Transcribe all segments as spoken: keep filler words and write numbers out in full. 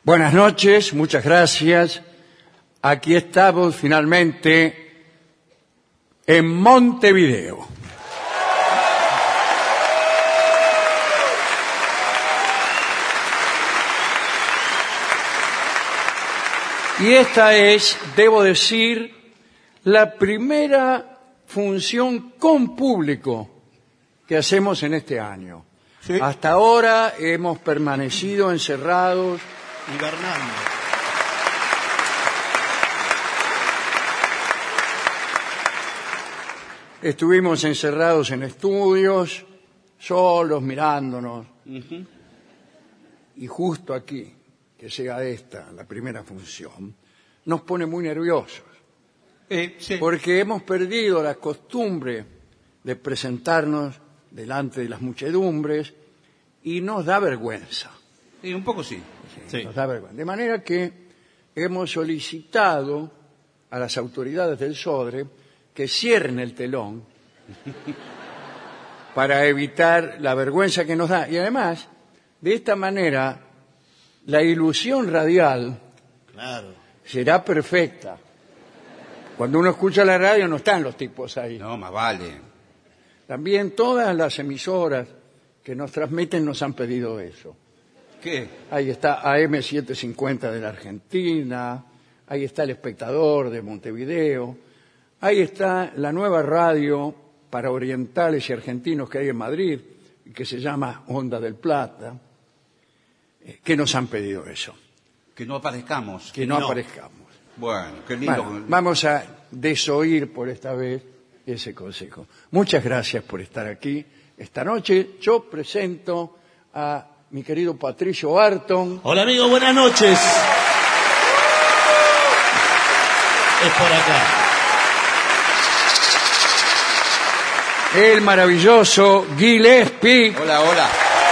Buenas noches, muchas gracias. Aquí estamos finalmente en Montevideo. Y esta es, debo decir, la primera función con público que hacemos en este año. Sí. Hasta ahora hemos permanecido encerrados, hibernando. Estuvimos encerrados en estudios, solos, mirándonos. Uh-huh. Y justo aquí, que sea esta la primera función, nos pone muy nerviosos. Eh, sí. Porque hemos perdido la costumbre de presentarnos delante de las muchedumbres y nos da vergüenza. Sí, un poco sí. Sí, sí. Nos da vergüenza. De manera que hemos solicitado a las autoridades del Sodre que cierren el telón para evitar la vergüenza que nos da. Y además, de esta manera, la ilusión radial claro. será perfecta. Cuando uno escucha la radio no están los tipos ahí. No, más vale. También todas las emisoras que nos transmiten nos han pedido eso. ¿Qué? Ahí está A M setecientos cincuenta de la Argentina, ahí está El Espectador de Montevideo, ahí está la nueva radio para orientales y argentinos que hay en Madrid, que se llama Onda del Plata, que nos han pedido eso. Que no aparezcamos. Que no, no. aparezcamos. Bueno, qué lindo. Bueno, vamos a desoír por esta vez ese consejo. Muchas gracias por estar aquí esta noche. Yo presento a mi querido Patricio Barton. Hola amigos, buenas noches. Es por acá. El maravilloso Gillespie. Hola, hola.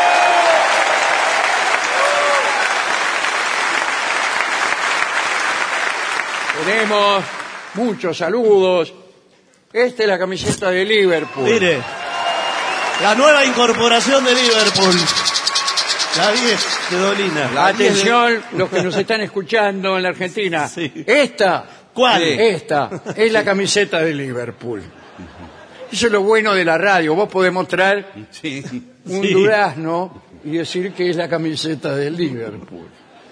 Tenemos muchos saludos. Esta es la camiseta de Liverpool. Mire, la nueva incorporación de Liverpool. La diez de Dolina. La Atención, de... los que nos están escuchando en la Argentina. Sí. Esta, ¿cuál? Esta es la camiseta de Liverpool. Eso es lo bueno de la radio. Vos podés mostrar sí. un sí. durazno y decir que es la camiseta de Liverpool.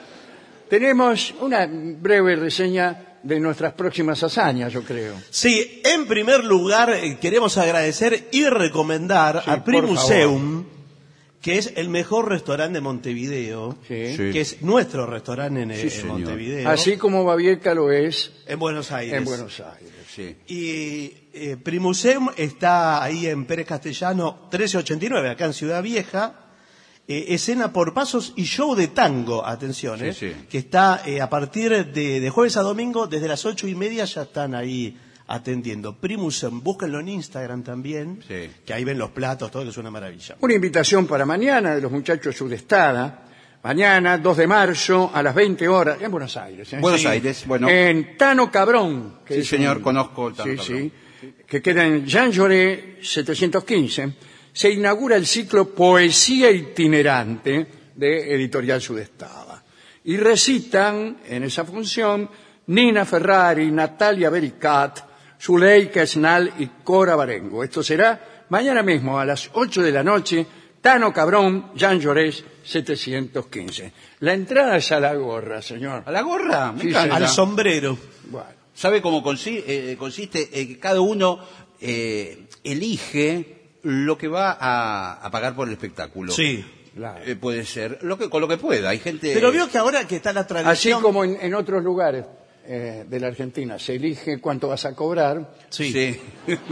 Tenemos una breve reseña de nuestras próximas hazañas, yo creo. Sí, en primer lugar eh, queremos agradecer y recomendar sí, a Primuseum, que es el mejor restaurante de Montevideo, sí. Sí. que es nuestro restaurante en, sí, en Montevideo. Así como Babieca lo es en Buenos Aires. En Buenos Aires. Sí. Y eh, Primuseum está ahí en Pérez Castellano trece ochenta y nueve, acá en Ciudad Vieja. Eh, escena por pasos y show de tango, atención, eh, sí, sí. que está eh, a partir de, de jueves a domingo, desde las ocho y media ya están ahí atendiendo. Primuseum, búsquenlo en Instagram también, sí. que ahí ven los platos, todo, que es una maravilla. Una invitación para mañana de los muchachos Sudestada. Mañana, dos de marzo, a las veinte horas, en Buenos Aires. ¿eh? Buenos sí. Aires, bueno. En Tano Cabrón. Que sí, es señor, un... conozco Tano sí, Cabrón. Sí, que queda en Jean Jaurès setecientos quince. Se inaugura el ciclo Poesía Itinerante de Editorial Sudestada. Y recitan en esa función Nina Ferrari, Natalia Bericat, Zuleika Esnal y Cora Barengo. Esto será mañana mismo a las ocho de la noche, Tano Cabrón, Jean Jaurès setecientos quince. La entrada es a la gorra, señor. ¿A la gorra? Me Sí, encanta. Al sombrero. Bueno, ¿Sabe cómo consi- eh, consiste? Eh, que cada uno eh, elige lo que va a, a pagar por el espectáculo. Sí. claro. Eh, puede ser, lo que, con lo que pueda. Hay gente... Pero vio que ahora que está la Así tradición... como en, en otros lugares eh, de la Argentina se elige cuánto vas a cobrar, Sí. Sí.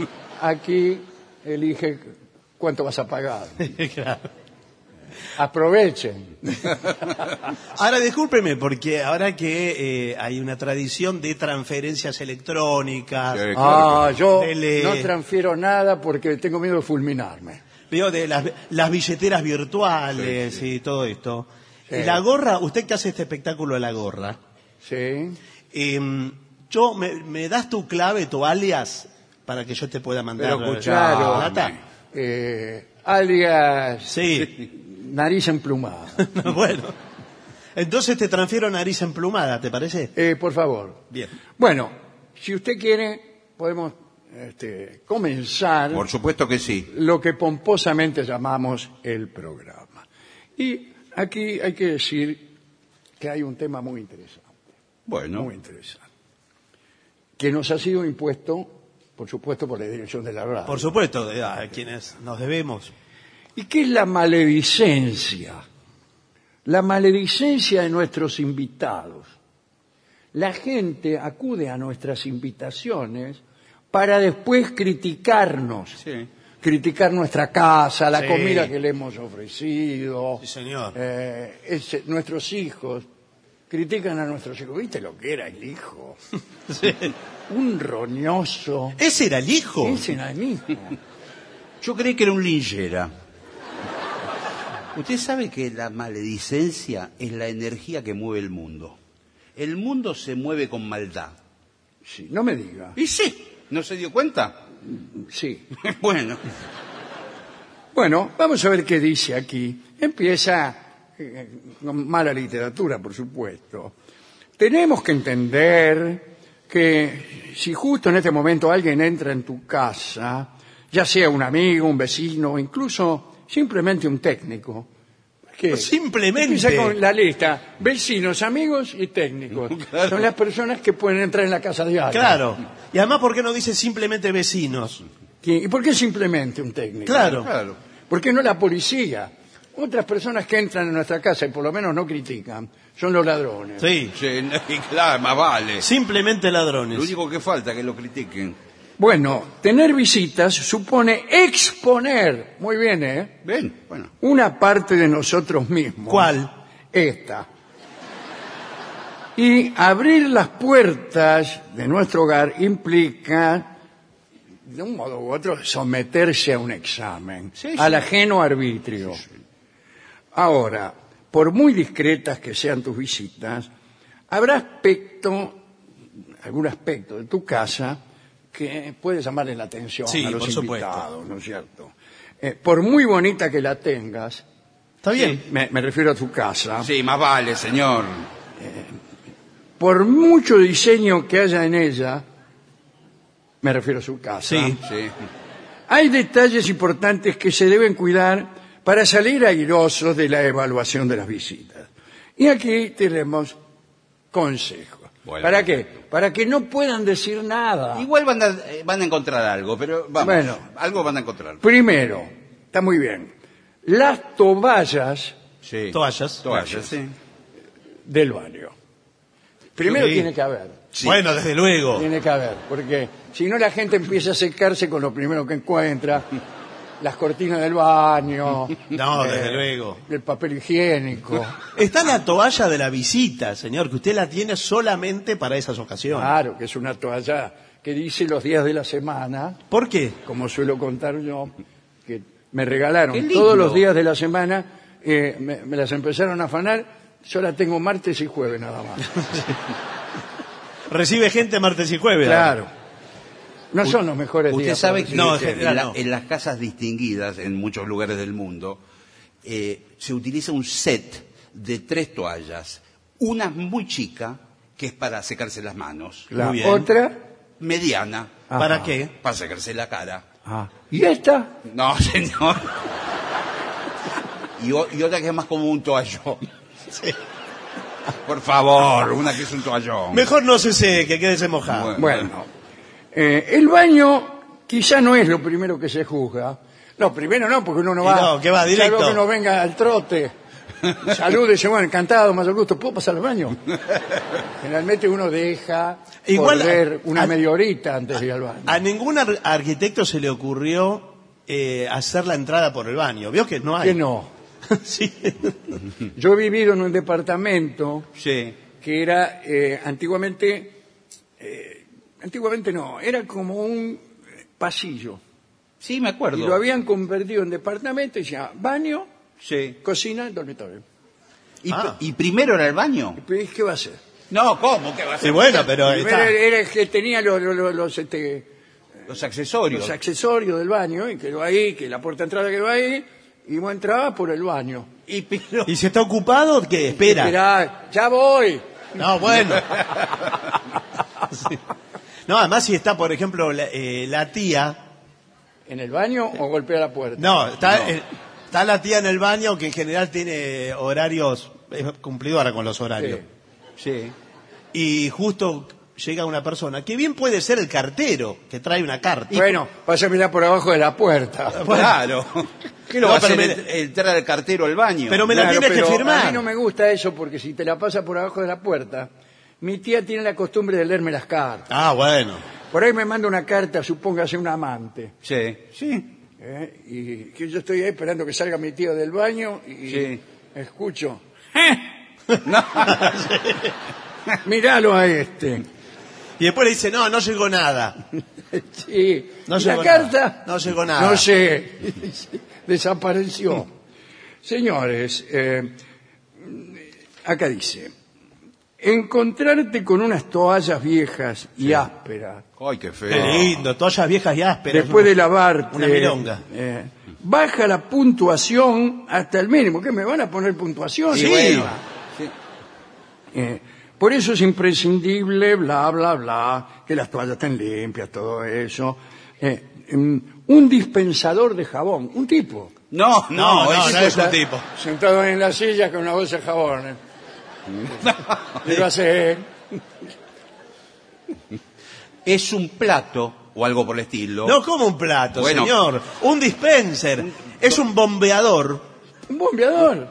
aquí elige cuánto vas a pagar. Claro. Aprovechen. Ahora, discúlpeme, porque ahora que eh, hay una tradición de transferencias electrónicas, Sí. Ah, yo Dele. no transfiero nada porque tengo miedo de fulminarme. veo de las, las billeteras virtuales Sí, sí. y todo esto. Sí. Y la gorra, usted que hace este espectáculo de la gorra, Sí. eh, yo me, me das tu clave, tu alias, para que yo te pueda mandar Pero la claro, plata. eh, alias Sí. nariz emplumada. Bueno, Entonces te transfiero nariz emplumada, ¿te parece? Eh, por favor. Bien. Bueno, si usted quiere, podemos este, comenzar Por supuesto que sí. lo que pomposamente llamamos el programa. Y aquí hay que decir que hay un tema muy interesante, Bueno, muy interesante, que nos ha sido impuesto, por supuesto, por la dirección de la radio. Por supuesto, de- a quienes nos debemos. ¿Y qué es la maledicencia? La maledicencia de nuestros invitados. La gente acude a nuestras invitaciones para después criticarnos. sí. Criticar nuestra casa, la Sí. comida que le hemos ofrecido. Sí, señor. Eh, ese- nuestros hijos. Critican a nuestros hijos. ¿Viste lo que era el hijo? Sí. Un roñoso. ¿Ese era el hijo? Ese era el hijo. Yo creí que era un linchera. Usted sabe que la maledicencia es la energía que mueve el mundo. El mundo se mueve con maldad. Sí, no me diga. ¿Y sí? ¿No se dio cuenta? Sí. Bueno, Bueno, vamos a ver qué dice aquí. Empieza eh, con mala literatura, por supuesto. Tenemos que entender que si justo en este momento alguien entra en tu casa, ya sea un amigo, un vecino, o incluso simplemente un técnico, que Simplemente. empieza con la lista: vecinos, amigos y técnicos. Claro. Son las personas que pueden entrar en la casa de alguien. Claro. Y además, ¿por qué no dice simplemente vecinos? ¿Y por qué simplemente un técnico? Claro. claro. ¿Por qué no la policía? Otras personas que entran en nuestra casa y por lo menos no critican son los ladrones. Sí. Sí, y claro, más vale. Simplemente ladrones. Lo único que falta es que lo critiquen. Bueno, tener visitas supone exponer, muy bien, ¿eh? Ven, bueno. Una parte de nosotros mismos. ¿Cuál? Esta. Y abrir las puertas de nuestro hogar implica, de un modo u otro, someterse a un examen, Sí, sí. al ajeno arbitrio. Ahora, por muy discretas que sean tus visitas, habrá aspecto, algún aspecto de tu casa que puede llamarle la atención Sí, a los por supuesto. invitados, ¿no es cierto? Eh, por muy bonita que la tengas, ¿Está bien? me, me refiero a tu casa, Sí, más vale, señor. por mucho diseño que haya en ella, me refiero a su casa, Sí. Sí. hay detalles importantes que se deben cuidar para salir airosos de la evaluación de las visitas. Y aquí tenemos consejos. Bueno. ¿Para qué? Para que no puedan decir nada. Igual van a, eh, van a encontrar algo, pero vamos, Bueno. algo van a encontrar. Primero, está muy bien, las toallas Sí. Toallas. Toallas, sí. del baño. Primero Sí. tiene que haber. Sí. Bueno, desde luego. Tiene que haber, porque si no la gente empieza a secarse con lo primero que encuentra, las cortinas del baño, No, desde luego. el papel higiénico. Está la toalla de la visita, señor, que usted la tiene solamente para esas ocasiones. Claro, que es una toalla que dice los días de la semana, ¿Por qué? como suelo contar yo, que me regalaron Qué lindo. todos los días de la semana, eh, me, me las empezaron a afanar, yo la tengo martes y jueves nada más. Recibe gente martes y jueves. Claro. No son los mejores Usted días. sabe para que No, en en, general la- no. en las casas distinguidas, en muchos lugares del mundo, eh, se utiliza un set de tres toallas. Una muy chica, que es para secarse las manos. La Muy bien. otra. Mediana, ¿Para Ajá. qué? para secarse la cara. Ah. ¿Y esta? No, señor. Y, o- y otra que es más como un toallón. Por favor, una que es un toallón. Mejor no se seque, quédese mojado. Bueno. Bueno, eh, el baño quizá no es lo primero que se juzga. No, primero no, porque uno no Y va. no, que va directo. Salvo que uno venga al trote. Salude, dice, bueno, encantado, más al gusto, ¿puedo pasar al baño? Generalmente uno deja Igual, volver una a- media horita antes de ir al baño. A ningún ar- arquitecto se le ocurrió eh, hacer la entrada por el baño. ¿Vio que no hay? Que no. Sí. Yo he vivido en un departamento Sí. que era eh, antiguamente, eh, antiguamente no, era como un pasillo. Sí, me acuerdo. Y lo habían convertido en departamento y decía, baño, Sí. cocina, dormitorio. ¿Y, Ah. y primero era el baño? ¿Y qué va a hacer? No, ¿cómo? ¿Qué va a Sí, ser? bueno, pero Primero está. era el que tenía los, los, los, los, este, Los accesorios. los accesorios del baño y quedó ahí, que la puerta de entrada quedó ahí, y vos entrabas por el baño. Y, pero- ¿Y si está ocupado, qué? Espera. Esperá, ya voy. No, bueno. Sí. No, además si está, por ejemplo, la, eh, la tía... ¿En el baño o golpea la puerta? No, está, eh, está la tía en el baño que en general tiene horarios, es cumplidora con los horarios. Sí. Y justo llega una persona, que bien puede ser el cartero, que trae una carta. Bueno, vas a mirar por abajo de la puerta. Claro. ¿Qué lo No, va a pero hacer? me- ent- ¿Entrar al cartero al baño? Pero me la Claro, tienes que pero firmar. A mí no me gusta eso porque si te la pasa por abajo de la puerta, mi tía tiene la costumbre de leerme las cartas. Ah, bueno. Por ahí me manda una carta, supóngase un amante, Sí, sí. ¿eh? Y que yo estoy ahí esperando que salga mi tío del baño y Sí. escucho. Míralo a este. Y después le dice, no, no llegó nada. Sí. No ¿Y la llegó carta? nada. No llegó nada. No sé. Desapareció. Señores, eh, acá dice, encontrarte con unas toallas viejas y ásperas, Ay, qué feo. Qué lindo, toallas viejas y ásperas. después ¿no? de lavarte, Una milonga. eh, baja la puntuación hasta el mínimo. ¿Qué me van a poner puntuación? Sí. Bueno, Sí. eh, por eso es imprescindible, bla, bla, bla, que las toallas estén limpias, todo eso. Eh, mm, un dispensador de jabón, un tipo. No, No, no, no, eso no es está- un tipo. Sentado en la silla con una bolsa de jabón. ¿eh? Y lo hace él. es un plato o algo por el estilo. No como un plato, Bueno. señor. Un dispenser. Es un bombeador. Un bombeador.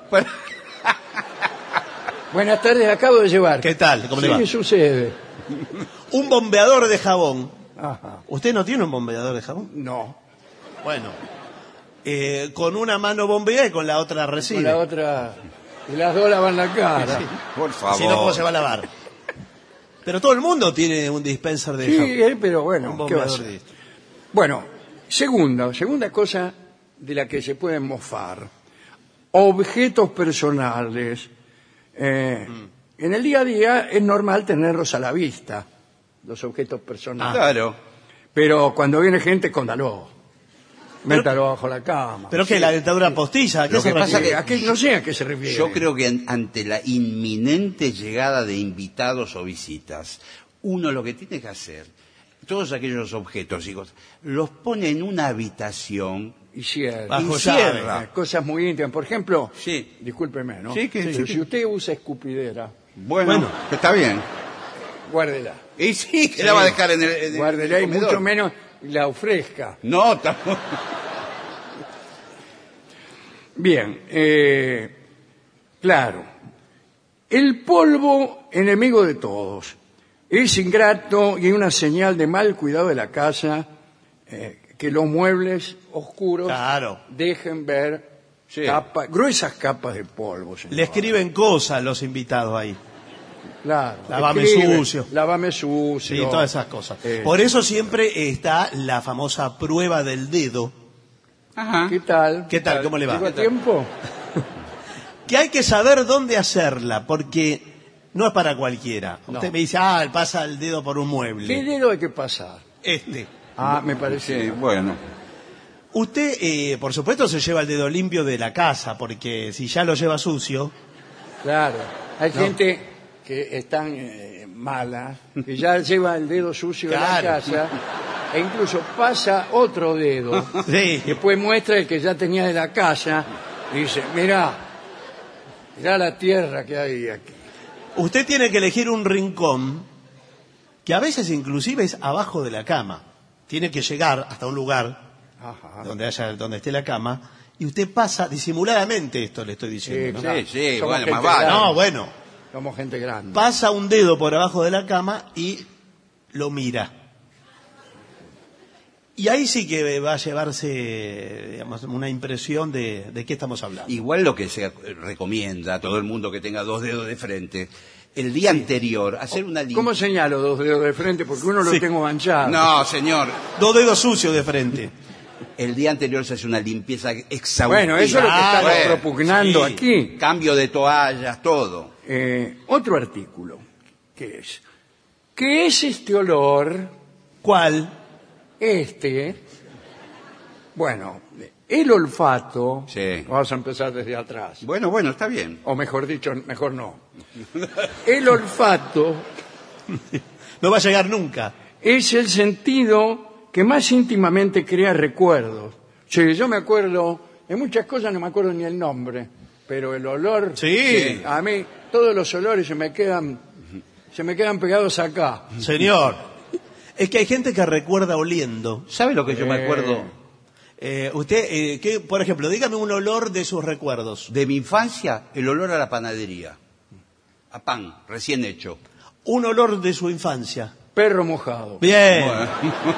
Buenas tardes, acabo de llevar. ¿Qué tal? ¿Cómo sí, le va? ¿qué sucede? Un bombeador de jabón. Ajá. ¿Usted no tiene un bombeador de jabón? No. Bueno. Eh, con una mano bombea y con la otra recibe. Con la otra. Y las dos lavan la cara. Por favor. Si no, ¿cómo se va a lavar? Pero todo el mundo tiene un dispenser de Sí, jabón. eh, pero bueno, Un ¿qué va a bombeador hacer? de... Bueno, segunda, segunda cosa de la que se pueden mofar. Objetos personales. Eh, En el día a día es normal tenerlos a la vista, los objetos personales. Claro. Pero cuando viene gente, escóndalo. Métalo bajo la cama. ¿Pero qué? ¿La dentadura postiza? ¿A qué Lo se que pasa refiere? ¿A qué? No sé a qué se refiere. Yo creo que en- ante la inminente llegada de invitados o visitas, uno lo que tiene que hacer, todos aquellos objetos y cosas, los pone en una habitación. Y cierra. Bajo Y llave. cierra. Cosas muy íntimas. Por ejemplo, Sí. discúlpeme, ¿no? Sí, que- Si- sí. Si usted usa escupidera, Bueno, Bueno. está bien. guárdela. Y sí, que la va a dejar en el, en el Guárdela y comedor. mucho menos la ofrezca. No, tampoco. Bien, eh, claro. El polvo, enemigo de todos. Es ingrato y una señal de mal cuidado de la casa eh, que los muebles oscuros Claro. dejen ver Sí. capa- gruesas capas de polvo. señor. Le escriben cosas los invitados ahí. Claro. Lávame escribe, sucio. Lávame sucio. Sí, todas esas cosas. Eh, Por eso siempre está la famosa prueba del dedo, Ajá. ¿Qué tal? ¿Qué tal? ¿Cómo le va? ¿Llegó a ¿Qué tal? tiempo? que hay que saber dónde hacerla, porque no es para cualquiera. No. Usted me dice, ah, pasa el dedo por un ¿Qué mueble. dedo hay que pasar? Este. Ah, me parece. Sí, bueno. Usted, eh, por supuesto, se lleva el dedo limpio de la casa, porque si ya lo lleva sucio, Claro. Hay No. gente que es tan eh, mala que ya lleva el dedo sucio de la Claro. casa e incluso pasa otro dedo. sí, Después muestra el que ya tenía de la casa y dice, mira, mira la tierra que hay aquí. usted tiene que elegir un rincón que a veces inclusive es abajo de la cama. Tiene que llegar hasta un lugar Ajá. donde haya, donde esté la cama, y usted pasa disimuladamente, esto le estoy diciendo, ¿no? claro. Sí, sí, Somos bueno, más gente vale. grande. No, bueno, Somos gente grande. pasa un dedo por abajo de la cama y lo mira. Y ahí sí que va a llevarse, digamos, una impresión de, de qué estamos hablando. Igual lo que se recomienda a todo el mundo que tenga dos dedos de frente, el día anterior, hacer una lim- ¿Cómo señalo dos dedos de frente? Porque uno lo Sí. tengo manchado. No, señor. Dos dedos sucios de frente. El día anterior se hace una limpieza exhaustiva. Bueno, eso es lo que Ah, estamos bueno, propugnando sí. aquí. Cambio de toallas, todo. Eh, otro artículo, que es, ¿qué es este olor? ¿Cuál? Este, bueno, El olfato, Sí. vamos a empezar desde atrás, Bueno, bueno, está bien. o mejor dicho, mejor no. El olfato No va a llegar nunca. es el sentido que más íntimamente crea recuerdos. Sí, yo me acuerdo, de muchas cosas no me acuerdo ni el nombre, pero el olor, Sí. a mí todos los olores se me quedan, se me quedan pegados acá. Señor. Es que hay gente que recuerda oliendo. ¿Sabe lo que yo me Eh. acuerdo Eh, usted, eh, ¿qué- por ejemplo, dígame un olor de sus recuerdos. de mi infancia? El olor a la panadería. A pan, recién hecho. Un olor de su infancia. Perro mojado. Bien. Bueno.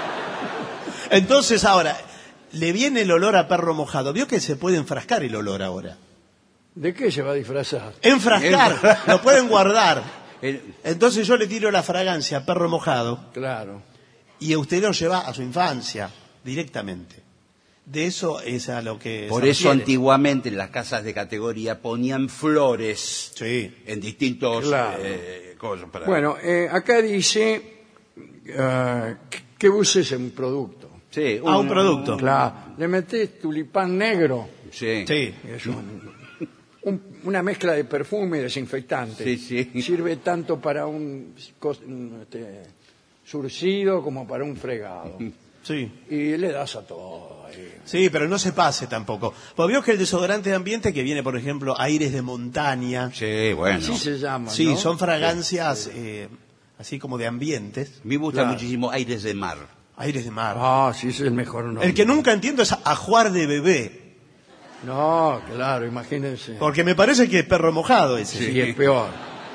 Entonces ahora, le viene el olor a perro mojado. ¿Vio que se puede enfrascar el olor ahora? ¿De qué se va a disfrazar? Enfrascar, lo pueden guardar. El- Entonces yo le tiro la fragancia a perro mojado Claro. y usted lo lleva a su infancia directamente. De eso es a lo que Por se eso refiere. antiguamente en las casas de categoría ponían flores Sí. en distintos Claro. eh, cosas. Para... Bueno, eh, acá dice eh, que uses un producto. sí, a un producto. Claro. Le metes tulipán negro, Sí. Sí. es un- un- una mezcla de perfume y desinfectante. Sí, sí. Sirve tanto para un, cos- un, este, surcido como para un fregado. Sí. Y le das a todo. ahí. Sí, pero no se pase tampoco. Pues vio que el desodorante de ambiente que viene, por ejemplo, aires de montaña. Sí, bueno. Así se llama, Sí, ¿no? son fragancias eh, así como de ambientes. Me gusta Claro. muchísimo aires de mar. Aires de mar. Ah, sí, ese es el mejor nombre. El que nunca entiendo es ajuar de bebé. No, claro, imagínense. Porque me parece que es perro mojado ese. Sí, es peor.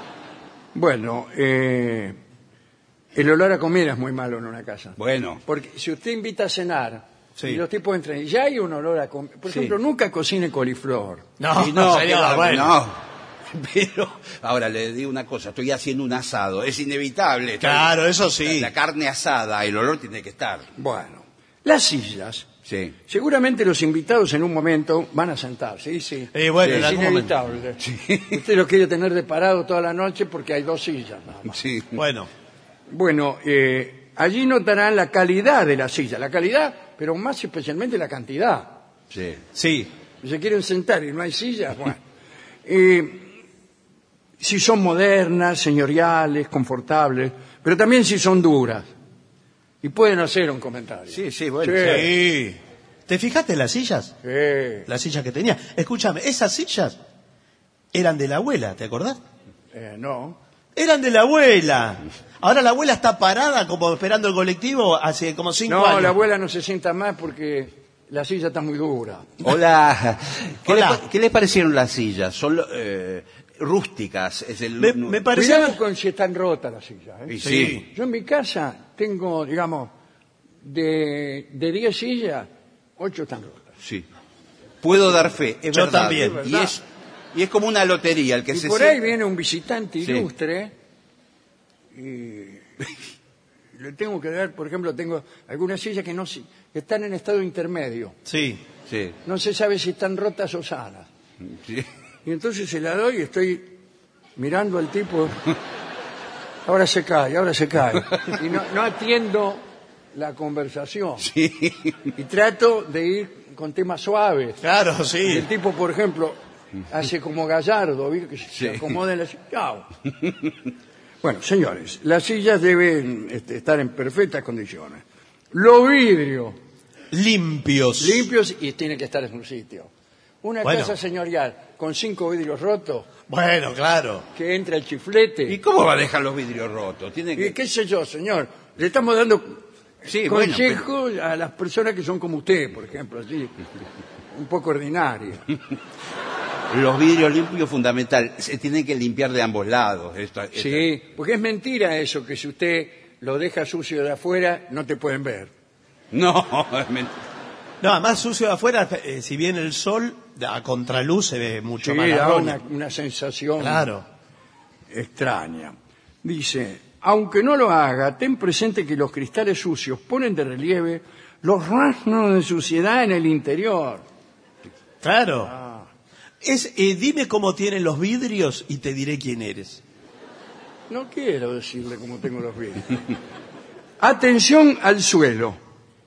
Bueno, eh, el olor a comida es muy malo en una casa. Bueno, Porque si usted invita a cenar Sí. y los tipos entran y ya hay un olor a comida. Por Sí. ejemplo, nunca cocine coliflor. No, y no, señor, claro, bueno. no. Pero ahora le digo una cosa, estoy haciendo un asado, es inevitable. Claro, eso sí. La, la carne asada, el olor tiene que estar. Bueno, las sillas. Sí. Seguramente los invitados en un momento van a sentarse. Sí, sí. Eh, bueno, en es algún inevitable. Usted lo quiere tener de parado toda la noche porque hay dos sillas. nada más. Sí. Bueno, Bueno, eh, allí notarán la calidad de la silla. La calidad, pero más especialmente la cantidad. Sí. sí. Si se quieren sentar y no hay sillas, bueno. Eh, si son modernas, señoriales, confortables, pero también si son duras. Y pueden hacer un comentario. Sí, sí, bueno. Sí. ¿Te fijaste en las sillas? Sí. Las sillas que tenía. Escúchame, esas sillas eran de la abuela, ¿te acordás? Eh, no. Eran de la abuela. Ahora la abuela está parada como esperando el colectivo hace como cinco No, años. la abuela no se sienta más porque la silla está muy dura. Hola. ¿Qué, Hola. Le, pa- qué le parecieron las sillas? Son eh, rústicas. Es el, Me, me parecía... Cuidado con si están rotas las sillas. ¿eh? Y sí. Yo en mi casa tengo, digamos, de de diez sillas, ocho están rotas. Sí. Puedo dar fe, es Yo verdad. también. Y es, y es como una lotería el que Y se por sienta- ahí viene un visitante Sí. ilustre y le tengo que dar, por ejemplo, tengo algunas sillas que no se- que están en estado intermedio. Sí. Sí. No se sabe si están rotas o sanas. Sí. Y entonces se la doy y estoy mirando al tipo. Ahora se cae, ahora se cae. Y no, no atiendo la conversación. Sí. Y trato de ir con temas suaves. Claro, Y sí. el tipo, por ejemplo, hace como Gallardo, ¿viste? Que se Sí. acomoda en la silla. Chao. Bueno, señores, las sillas deben este, estar en perfectas condiciones. Los vidrios Limpios. limpios y tienen que estar en su sitio. Una Bueno. casa señorial con cinco vidrios rotos, Bueno, claro. que entra el chiflete. ¿Y cómo va a dejar los vidrios rotos? Tiene Y que... qué sé yo, señor, le estamos dando Sí, bueno, consejos a las personas que son como usted, por ejemplo, así, un poco ordinarias. Los vidrios limpios fundamental. Se tienen que limpiar de ambos lados. Esto- esto- Sí, porque es mentira eso, que si usted lo deja sucio de afuera, no te pueden ver. No, es mentira. No, además sucio de afuera, eh, si viene el sol, a contraluz se ve mucho Sí, más da ladrón. una, una sensación Claro. extraña. Dice, aunque no lo haga, ten presente que los cristales sucios ponen de relieve los rastros de suciedad en el interior. Claro. Ah. Es, eh, dime cómo tienen los vidrios y te diré quién eres. No quiero decirle cómo tengo los vidrios. Atención al suelo.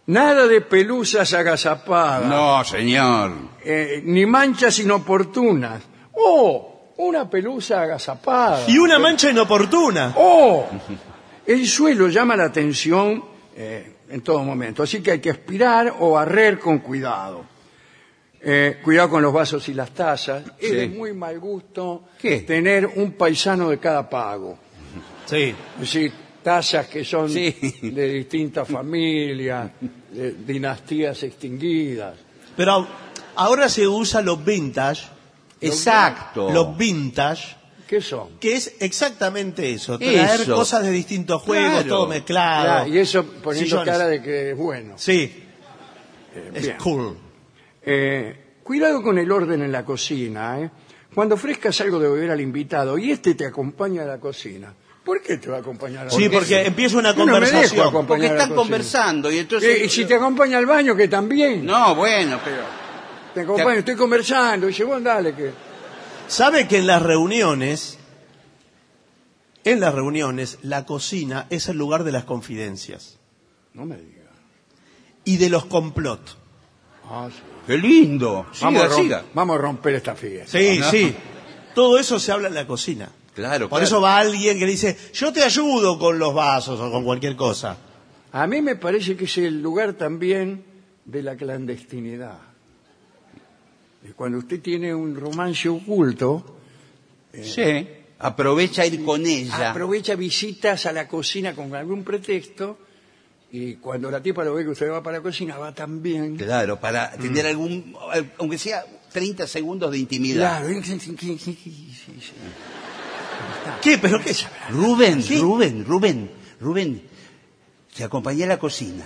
Nada de pelusas agazapadas. No, señor. Eh, ni manchas inoportunas. ¡Oh! Una pelusa agazapada. Y una mancha inoportuna. ¡Oh! El suelo llama la atención eh, en todo momento, así que hay que aspirar o barrer con cuidado. Eh, cuidado con los vasos y las tazas. Es Sí. de muy mal gusto ¿Qué? tener un paisano de cada pago. Sí. Es decir, tazas que son Sí. de distintas familias, de dinastías extinguidas. Pero ahora se usa los vintage, Exacto. los vintage, ¿Qué son? que es exactamente eso, traer Eso. cosas de distintos juegos, Claro. todo mezclado. Ah, y eso poniendo Sillones. cara de que es bueno. Sí, Eh, es bien. cool. Eh, cuidado con el orden en la cocina. ¿eh? Cuando ofrezcas algo de beber al invitado y este te acompaña a la cocina, ¿por qué te va a acompañar a la Sí, cocina? porque empieza una Yo no me dejo conversación. acompañar Porque a la están cocina. conversando y entonces... Eh, y si te acompaña al baño, que también. No, bueno, pero... Te acompaña, estoy conversando. Y dice, vos dale que... ¿Sabe que en las reuniones, en las reuniones, la cocina es el lugar de las confidencias No me digas. y de los complot? Ah, sí. ¡Qué lindo! Vamos, a Siga, rom- siga. vamos a romper esta fiesta. Sí, No. sí. Todo eso se habla en la cocina. Claro, Por claro. eso va alguien que dice, yo te ayudo con los vasos o con cualquier cosa. A mí me parece que es el lugar también de la clandestinidad. Y cuando usted tiene un romance oculto, Sí. Aprovecha ir con ella. aprovecha visitas a la cocina con algún pretexto y cuando la tipa lo ve que usted va para la cocina, va también. Claro, para tener algún, aunque sea treinta segundos de intimidad. Claro. Sí, sí, sí, sí, sí. ¿Qué? ¿Pero qué? Rubén, ¿Qué? Rubén, Rubén, Rubén, te acompañé a la cocina.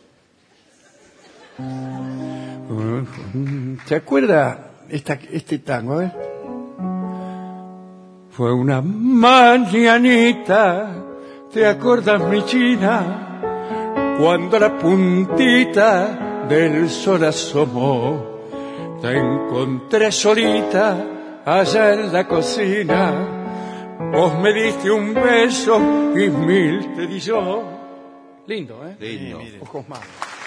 ¿Se acuerda esta, este tango? A ver. Fue una mañanita, ¿te acuerdas, mi china? Cuando la puntita del sol asomó, te encontré solita allá en la cocina. Vos me diste un beso y mil te di yo. Lindo, ¿eh? Lindo. Ojos más.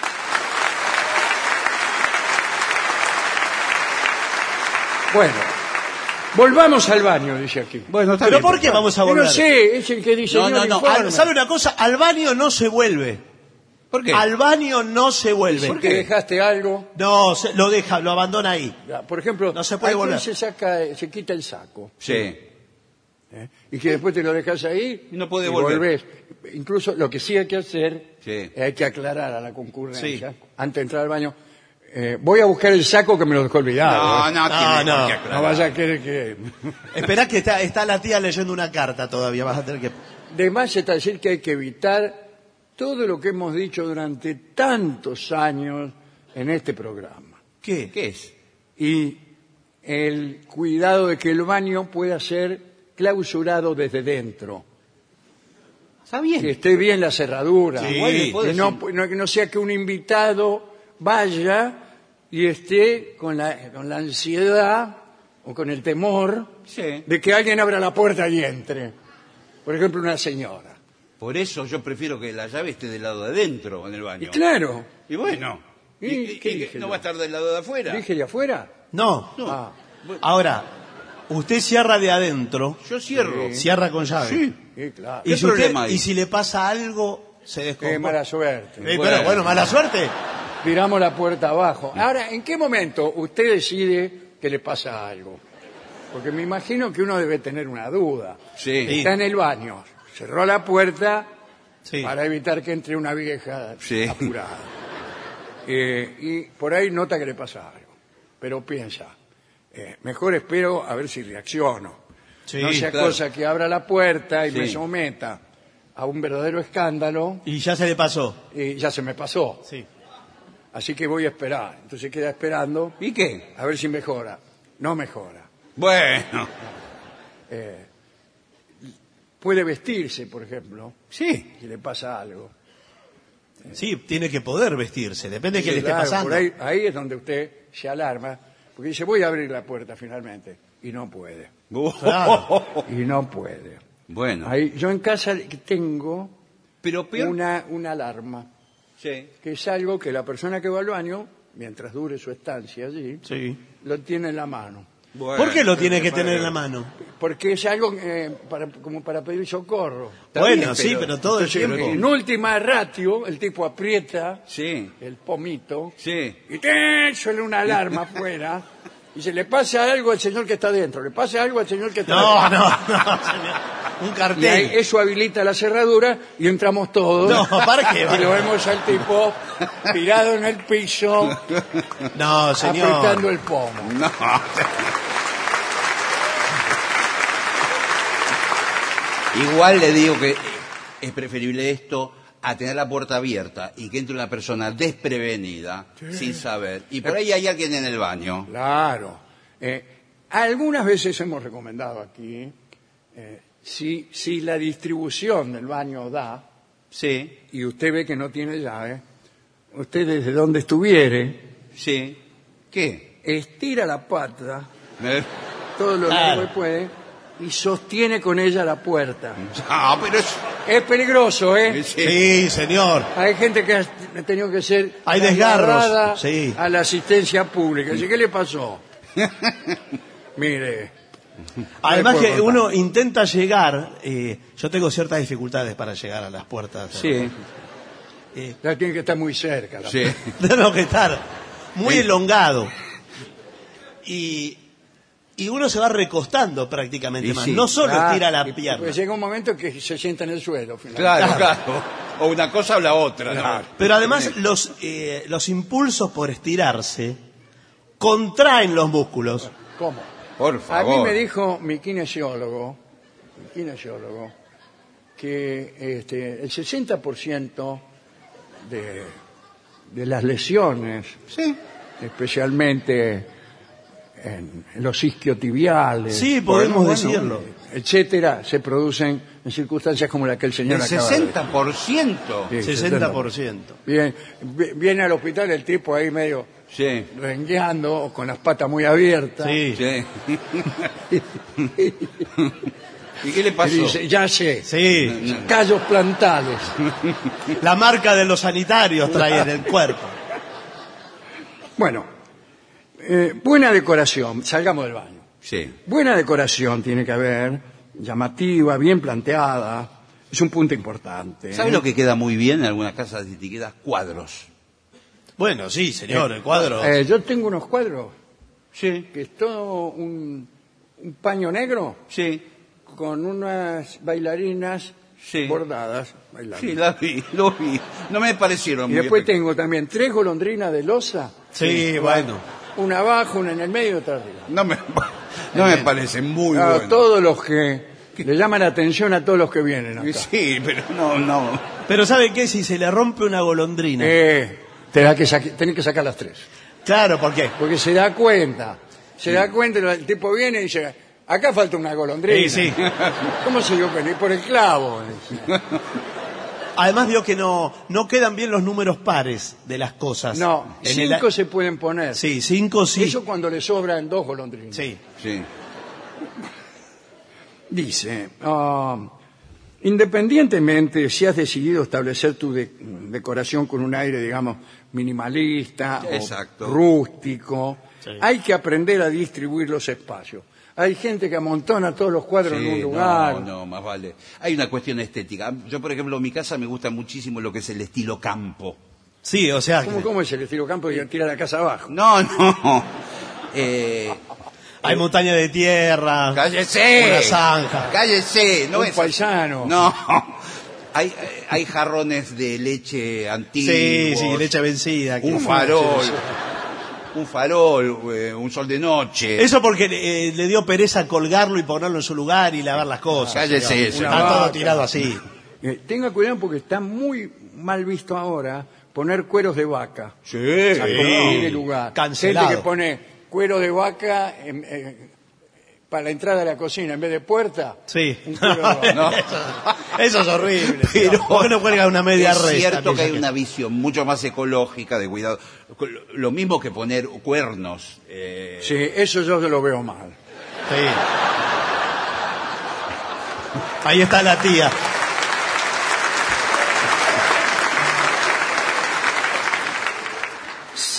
Bueno, volvamos al baño, dice aquí. Bueno, está ¿Pero bien, por qué vamos a Yo volver? no sé, es el que dice. No, no, no, Al- ¿Sabe una cosa? Al baño no se vuelve. ¿Por qué? Al baño no se vuelve. ¿Por qué dejaste algo? No, se- lo deja, lo abandona ahí. Ya, por ejemplo, No se puede hay quien volver. se saca, se quita el saco. Sí. ¿eh? Y que después te lo dejas ahí Y no puede y volver. volvés. Incluso lo que sí hay que hacer, Sí. es hay que aclarar a la concurrencia, Sí. antes de entrar al baño, eh, voy a buscar el saco que me lo dejó olvidado. No, ¿eh? no, No, tiene no. por qué No aclarar. vaya a querer que... Esperá que está, está la tía leyendo una carta todavía, vas a tener que... De más está decir que hay que evitar todo lo que hemos dicho durante tantos años en este programa. ¿Qué? ¿Qué es? Y el cuidado de que el baño pueda ser clausurado desde dentro. Está Que bien. esté bien la cerradura. Sí. que, puede no, ser. no- que no sea que un invitado vaya y esté con la, con la ansiedad o con el temor Sí. de que alguien abra la puerta y entre. Por ejemplo, una señora. Por eso yo prefiero que la llave esté del lado de adentro en el baño. Y claro, Y bueno. ¿Y ¿Y, y- qué y dije no yo? va a estar del lado de afuera? dije de afuera. No. No. Ah, Ahora, usted cierra de adentro, Yo cierro. cierra con llave. Sí. sí, claro. Y ¿Qué si, usted- problema hay? y si le pasa algo, se Qué descompone. mala suerte. Eh, Bueno. pero bueno, mala suerte. Tiramos la puerta abajo. Ahora, ¿en qué momento usted decide que le pasa algo? Porque me imagino que uno debe tener una duda. Sí. Está en el baño, cerró la puerta Sí. para evitar que entre una vieja Sí. apurada. Eh, y por ahí nota que le pasa algo. Pero piensa, eh, mejor espero a ver si reacciono. Sí, no sea claro. cosa que abra la puerta y Sí. me someta a un verdadero escándalo Y ya se le pasó. y ya se me pasó. Sí. Así que voy a esperar. Entonces queda esperando ¿Y qué? a ver si mejora. No mejora. Bueno. Puede vestirse, por ejemplo, Sí. si le pasa algo. Sí, tiene que poder vestirse, depende de qué Sí, le esté claro, pasando. por ahí, ahí es donde usted se alarma, porque dice, voy a abrir la puerta finalmente. Y no puede. Claro. Y no puede. Bueno. Ahí, yo en casa tengo Pero peor. una, una alarma. Sí. que es algo que la persona que va al baño, mientras dure su estancia allí, Sí. lo tiene en la mano. Bueno, ¿Por qué lo tiene pero que para- tener en la mano? Porque es algo eh, para, como para pedir socorro. Está Bueno, bien, sí, pero- pero todo el Entonces, tiempo. en última ratio, el tipo aprieta Sí, el pomito sí. y ¡tin! Suena una alarma afuera y se le pasa algo al señor que está dentro, le pasa algo al señor que está No, dentro. no, no, señor. Un Y ahí cartel. eso habilita la cerradura y entramos todos. No, ¿para qué? Y lo vemos al tipo tirado en el piso, No, señor. apretando el pomo. No. Igual le digo que es preferible esto a tener la puerta abierta y que entre una persona desprevenida, sin saber. Y por ahí hay alguien en el baño. Claro. Eh, algunas veces hemos recomendado aquí, eh, si, si la distribución del baño da, Sí, y usted ve que no tiene llave, usted desde donde estuviere, sí. ¿Qué? estira la pata Eh, todo lo Claro. largo que puede y sostiene con ella la puerta. Ah, pero es... Es peligroso, ¿eh? Sí. Sí, señor. Hay gente que ha tenido que ser Hay desgarros, trasladada sí. a la asistencia pública. Dice, ¿qué le pasó? Mire. Además puedo que contar. uno intenta llegar, eh, yo tengo ciertas dificultades para llegar a las puertas. Sí, Eh, Ya tiene que estar muy cerca. la sí. tengo que estar muy Sí. elongado. Y, y uno se va recostando prácticamente Y más. sí. No solo Ah, estira la y- pierna. Pues llega un momento que se sienta en el suelo. finalmente. Claro, claro. O una cosa o la otra. ¿no? Claro. Pero además los, eh, los impulsos por estirarse contraen los músculos. ¿Cómo? Por A favor. mí me dijo mi kinesiólogo, mi kinesiólogo que este, el sesenta por ciento de, de las lesiones, Sí. especialmente en, en los isquiotibiales, Sí, podemos bueno, decirlo. etcétera, se producen en circunstancias como la que el señor El acaba de sesenta por ciento. decir. Sí, sesenta por ciento. Bien, vi- viene al hospital el tipo ahí medio Sí. rengueando o con las patas muy abiertas. Sí. Sí. ¿Y qué le Y pasó? dice, ya sé, Sí. callos plantales. La marca de los sanitarios trae en el cuerpo. Bueno, eh, buena decoración, salgamos del baño. Sí. Buena decoración tiene que haber, llamativa, bien planteada, es un punto importante. ¿Sabe ¿eh? lo que queda muy bien en algunas casas de etiquetas? Cuadros. Bueno, sí, señor, el cuadro. Eh, yo tengo unos cuadros Sí. que es todo un, un paño negro Sí. con unas bailarinas Sí. bordadas. bailando. Sí, la vi, lo vi. No me parecieron Y muy después espe- tengo también tres golondrinas de losa, Sí, bueno. una abajo, una en el medio y otra arriba. No me, no me parecen muy A buenos. todos los que le llaman la atención a todos los que vienen acá. Sí, pero no, no. Pero ¿sabe qué? Si se le rompe una golondrina. Eh, tenés que, saque- tenés que sacar las tres. Claro, ¿por qué? Porque se da cuenta. Se da cuenta, el tipo viene y dice, acá falta una golondrina. Sí, sí. ¿Cómo se dio cuenta? Y por el clavo. Además vio que no, no quedan bien los números pares de las cosas. No, En el- cinco se pueden poner. Sí, cinco sí. Eso cuando le sobran dos golondrinas. Sí. Sí. Dice, ah, independientemente si has decidido establecer tu de- decoración con un aire, digamos, minimalista Exacto. o rústico, Sí. hay que aprender a distribuir los espacios. Hay gente que amontona todos los cuadros en un Sí, lugar. no, no, más vale. Hay una cuestión estética. Yo, por ejemplo, en mi casa me gusta muchísimo lo que es el estilo campo. Sí, o sea, ¿Cómo, cómo es el estilo campo y tira la casa abajo? No, no. Eh, hay montaña de tierra, ¡Cállese! una zanja. ¡Cállese! No Un es paisano. No. Hay, hay jarrones de leche antiguos. Sí, sí, leche vencida. Un que- farol. Un farol, eh, un sol de noche. Eso porque eh, le dio pereza colgarlo y ponerlo en su lugar y lavar las cosas. Cállese, Señor. señor. Está todo vaca. tirado así. Eh, tenga cuidado porque está muy mal visto ahora poner cueros de vaca. Sí. A como tiene lugar. Cancelado. Gente que pone cuero de vaca en- en- para la entrada de la cocina en vez de puerta. Sí. Un cuero de No. eso, eso es horrible. Pero ¿Por qué no cuelga una media es resta? cierto que hay Piensa una visión mucho más ecológica de cuidado. Lo mismo que poner cuernos. eh, Sí, eso yo lo veo mal. Sí. Ahí está la tía.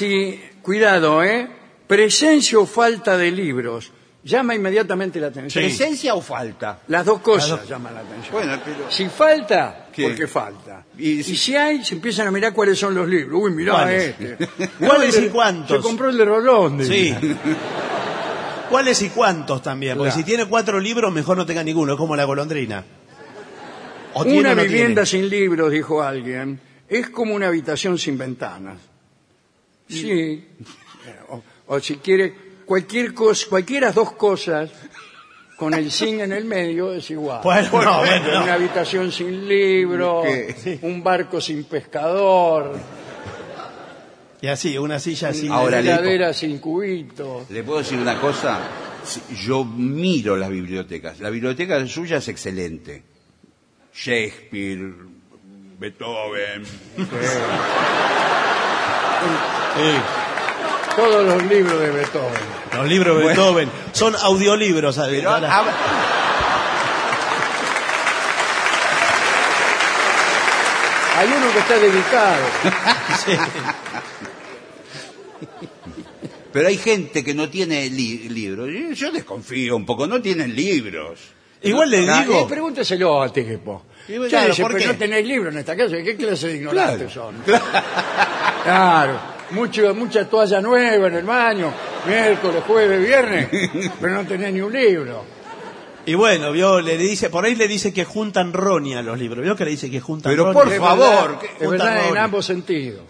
Si, cuidado, ¿eh? Presencia o falta de libros. Llama inmediatamente la atención. ¿Presencia o falta? Las dos cosas Las dos. llaman la atención. Bueno, pero... Si falta, ¿Qué? porque falta. Y Y si- si... hay, se empiezan a mirar cuáles son los libros. Uy, mirá ¿Cuáles? este. ¿Cuáles No, el y de- cuántos? Se compró el de Rolón. de- Sí. ¿Cuáles y cuántos también? Porque Claro. si tiene cuatro libros, mejor no tenga ninguno. Es como la golondrina. O tiene Una o no vivienda tiene. sin libros, dijo alguien, es como una habitación sin ventanas. Sí. O, o si quiere, cualquier cosa, cualquiera dos cosas, con el sin en el medio es igual. Bueno, no, bueno, no. Una habitación sin libros, ¿Qué? un barco sin pescador, Y así, una silla así. Ahora, una le- heladera sin cubitos. ¿Le puedo decir una cosa? Sí, yo miro las bibliotecas. La biblioteca suya es excelente. Shakespeare, Beethoven. Sí. Todos los libros de Beethoven. Los libros de Beethoven son audiolibros. ¿sabes? Pero Ahora- hab- Hay uno que está dedicado. Sí. pero hay gente que no tiene li- libros. Yo- Yo desconfío un poco, no tienen libros. Igual le Ah, digo. eh, pregúnteselo a tipo. Y bueno, Che, claro, dice, ¿por pero qué? no tenéis libros en esta casa. ¿Qué clase de ignorantes Claro. son? Claro. Mucho, mucha toalla nueva en el baño. Miércoles, jueves, viernes. Pero no tenés ni un libro. Y bueno, vio, le dice, por ahí le dice que juntan roña los libros. ¿Vio que le dice que juntan Pero roña? por Es favor, verdad, que- es Junta verdad en roña. ambos sentidos.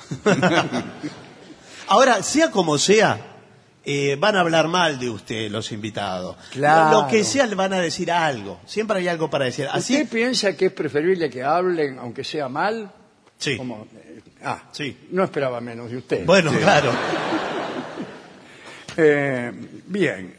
Ahora, sea como sea, eh, van a hablar mal de usted los invitados. Claro. Lo, lo que sea, le van a decir algo. Siempre hay algo para decir. Así, ¿Usted piensa que es preferible que hablen, aunque sea mal? sí. Como, eh, ah, Sí. no esperaba menos de usted. Bueno, claro. Eh, bien.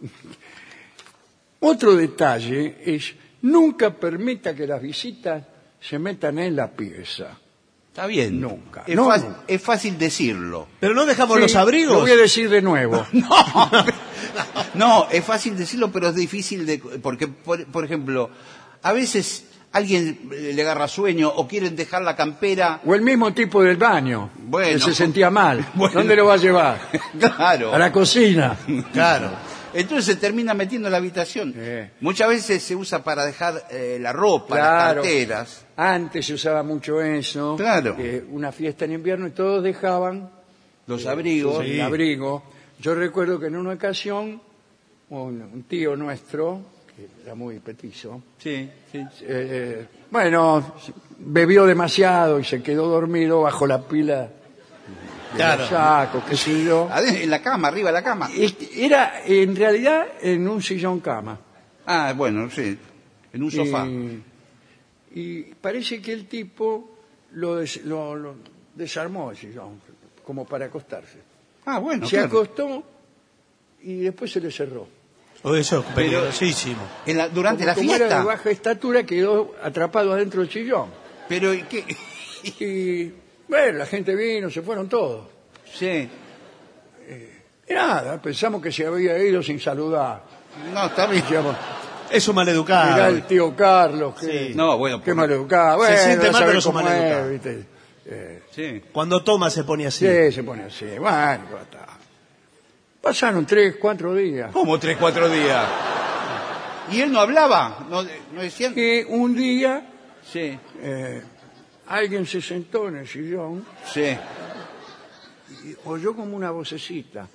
Otro detalle es, nunca permita que las visitas se metan en la pieza. Está bien. Nunca. Es, No, fa- nunca. es fácil decirlo. Pero no dejamos Sí, los abrigos. Lo voy a decir de nuevo. No, no, es fácil decirlo, pero es difícil de... Porque, por, por ejemplo, a veces alguien le agarra sueño o quieren dejar la campera... O el mismo tipo del baño, Bueno. que se sentía mal. Bueno. ¿Dónde lo va a llevar? Claro. A la cocina. Claro. Entonces se termina metiendo en la habitación. Sí. Muchas veces se usa para dejar eh, la ropa, las Claro. carteras. Antes se usaba mucho eso. Claro. Eh, una fiesta en invierno y todos dejaban Los abrigos. el abrigo. Yo recuerdo que en una ocasión un, un tío nuestro, que era muy petizo, Sí, sí. eh, bueno, bebió demasiado y se quedó dormido bajo la pila de Claro. los sacos, qué sé yo. Adentro, en la cama, arriba de la cama. Este, Era en realidad en un sillón cama. Ah, bueno, sí. En un sofá. Y, y parece que el tipo lo, des- lo- lo desarmó el sillón, como para acostarse. Ah, bueno, se claro. acostó y después se le cerró. Oh, eso es peligrosísimo. En la- durante como, la como era fiesta. de baja estatura, quedó atrapado adentro del sillón. Pero, ¿y ¿qué? Y bueno, la gente vino, se fueron todos. Sí. Y nada, pensamos que se había ido sin saludar. No, está bien. Decíamos, Eso mirá maleducado. el tío Carlos, que, Sí. No, bueno, qué porque- maleducado. Se Bueno, siente ya mal, sabés pero es un cómo maleducado. ¿viste? Eh, Sí. Cuando toma se pone así. sí, se pone así. Bueno, ya está. Pasaron tres, cuatro días. ¿Cómo tres, cuatro días? ¿Y él no hablaba? ¿No, no decían? Que un día Sí, eh, alguien se sentó en el sillón sí. y oyó como una vocecita.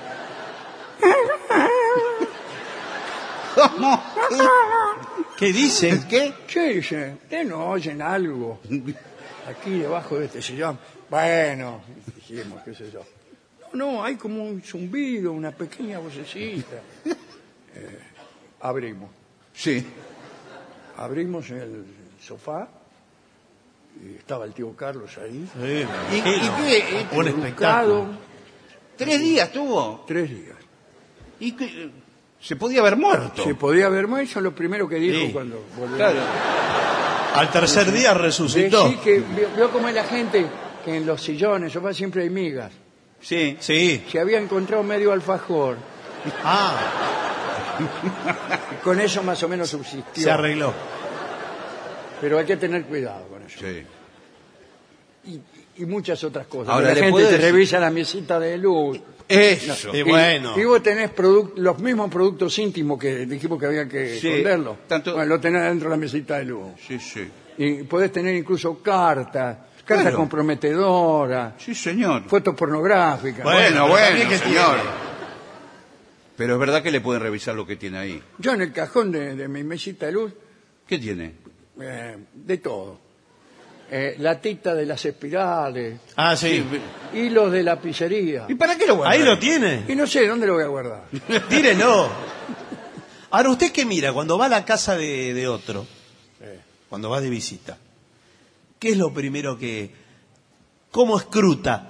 ¿Cómo? ¿Qué dice? ¿Qué? Che, dice, ¿ustedes no oyen algo aquí debajo de este sillón? Bueno, dijimos, qué sé yo. No, no, hay como un zumbido, una pequeña vocecita. Eh, abrimos. Sí. Abrimos el sofá y estaba el tío Carlos ahí. Sí, me ¿Y, y imagino. qué? Un educado, espectáculo. ¿Tres días tuvo? Tres días. ¿Y qué? Se podía haber muerto. Se podía ver más, eso es lo primero que dijo Sí. cuando volvió. Claro. Al tercer día resucitó. Decí que vio, vio cómo es la gente, que en los sillones, sofá siempre hay migas. Sí. Sí. Se había encontrado medio alfajor, Ah, y con eso más o menos subsistió. se arregló. Pero hay que tener cuidado con eso. Sí. y, y muchas otras cosas. Ahora, la ¿le gente puedo te decir? revisa la mesita de luz. Eso. Y bueno. Y vos tenés produc- los mismos productos íntimos que dijimos que había que Sí, esconderlos. tanto- Bueno, lo tenés dentro de la mesita de luz. Sí, sí. Y podés tener incluso cartas, cartas Bueno. comprometedoras, Sí, señor. fotos pornográficas. Bueno, pero bueno, también que señor. tiene. Pero es verdad que le pueden revisar lo que tiene ahí. Yo en el cajón de, de mi mesita de luz, ¿Qué tiene? eh, de todo. Eh, la tita de las espirales, Ah, sí. hilos de lapicería. ¿Y para qué lo guarda? Ahí lo tiene. Y no sé dónde lo voy a guardar. Tírelo. Ahora, ¿usted qué mira cuando va a la casa de, de otro? Cuando va de visita. ¿Qué es lo primero que... ¿Cómo escruta?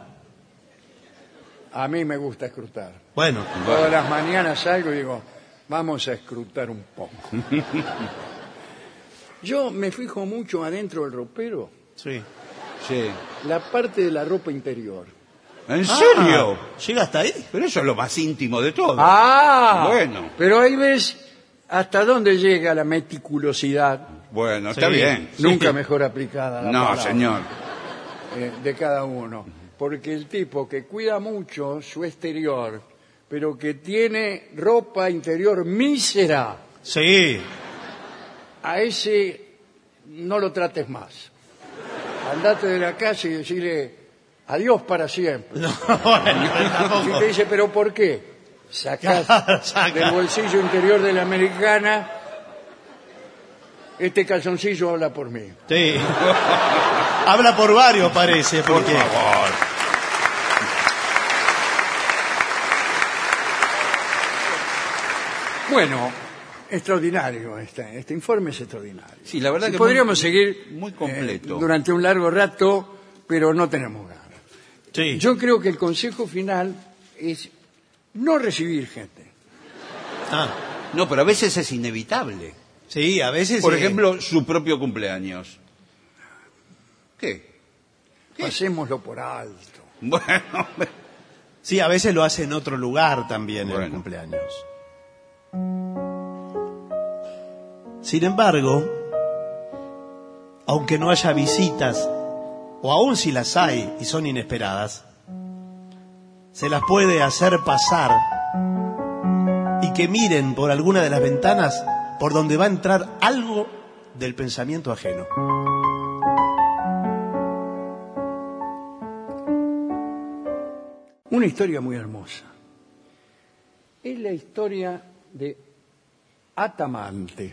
A mí me gusta escrutar. Bueno, Todas las mañanas salgo y digo, vamos a escrutar un poco. Yo me fijo mucho adentro del ropero, sí. Sí. la parte de la ropa interior. ¿En serio? Ah, ¿llega hasta ahí? Pero eso es lo más íntimo de todo. ¡Ah! Bueno. Pero ahí ves hasta dónde llega la meticulosidad, Bueno, está Sí. bien. nunca mejor aplicada la No, palabra, señor. eh, de cada uno. Porque el tipo que cuida mucho su exterior, pero que tiene ropa interior mísera, Sí. a ese no lo trates más. Andate de la casa y decirle adiós para siempre. No, bueno, Si tampoco. te dice, ¿pero por qué? Sacás Saca. del bolsillo interior de la americana, este calzoncillo habla por mí. Sí. Habla por varios, parece. Por Porque... favor. Bueno, extraordinario, este, este informe es extraordinario. Sí, la verdad Y que podríamos muy- seguir muy completo. eh, durante un largo rato, pero no tenemos ganas. Sí. Yo creo que el consejo final es no recibir gente. Ah, No, pero a veces es inevitable. sí, a veces... Por eh, ejemplo, su propio cumpleaños. ¿Qué? ¿Qué? Pasémoslo por alto. Bueno, Sí, a veces lo hace en otro lugar también, en el Bueno. cumpleaños. Sin embargo, aunque no haya visitas, o aun si las hay y son inesperadas, se las puede hacer pasar y que miren por alguna de las ventanas por donde va a entrar algo del pensamiento ajeno. Una historia muy hermosa. Es la historia de Atamante.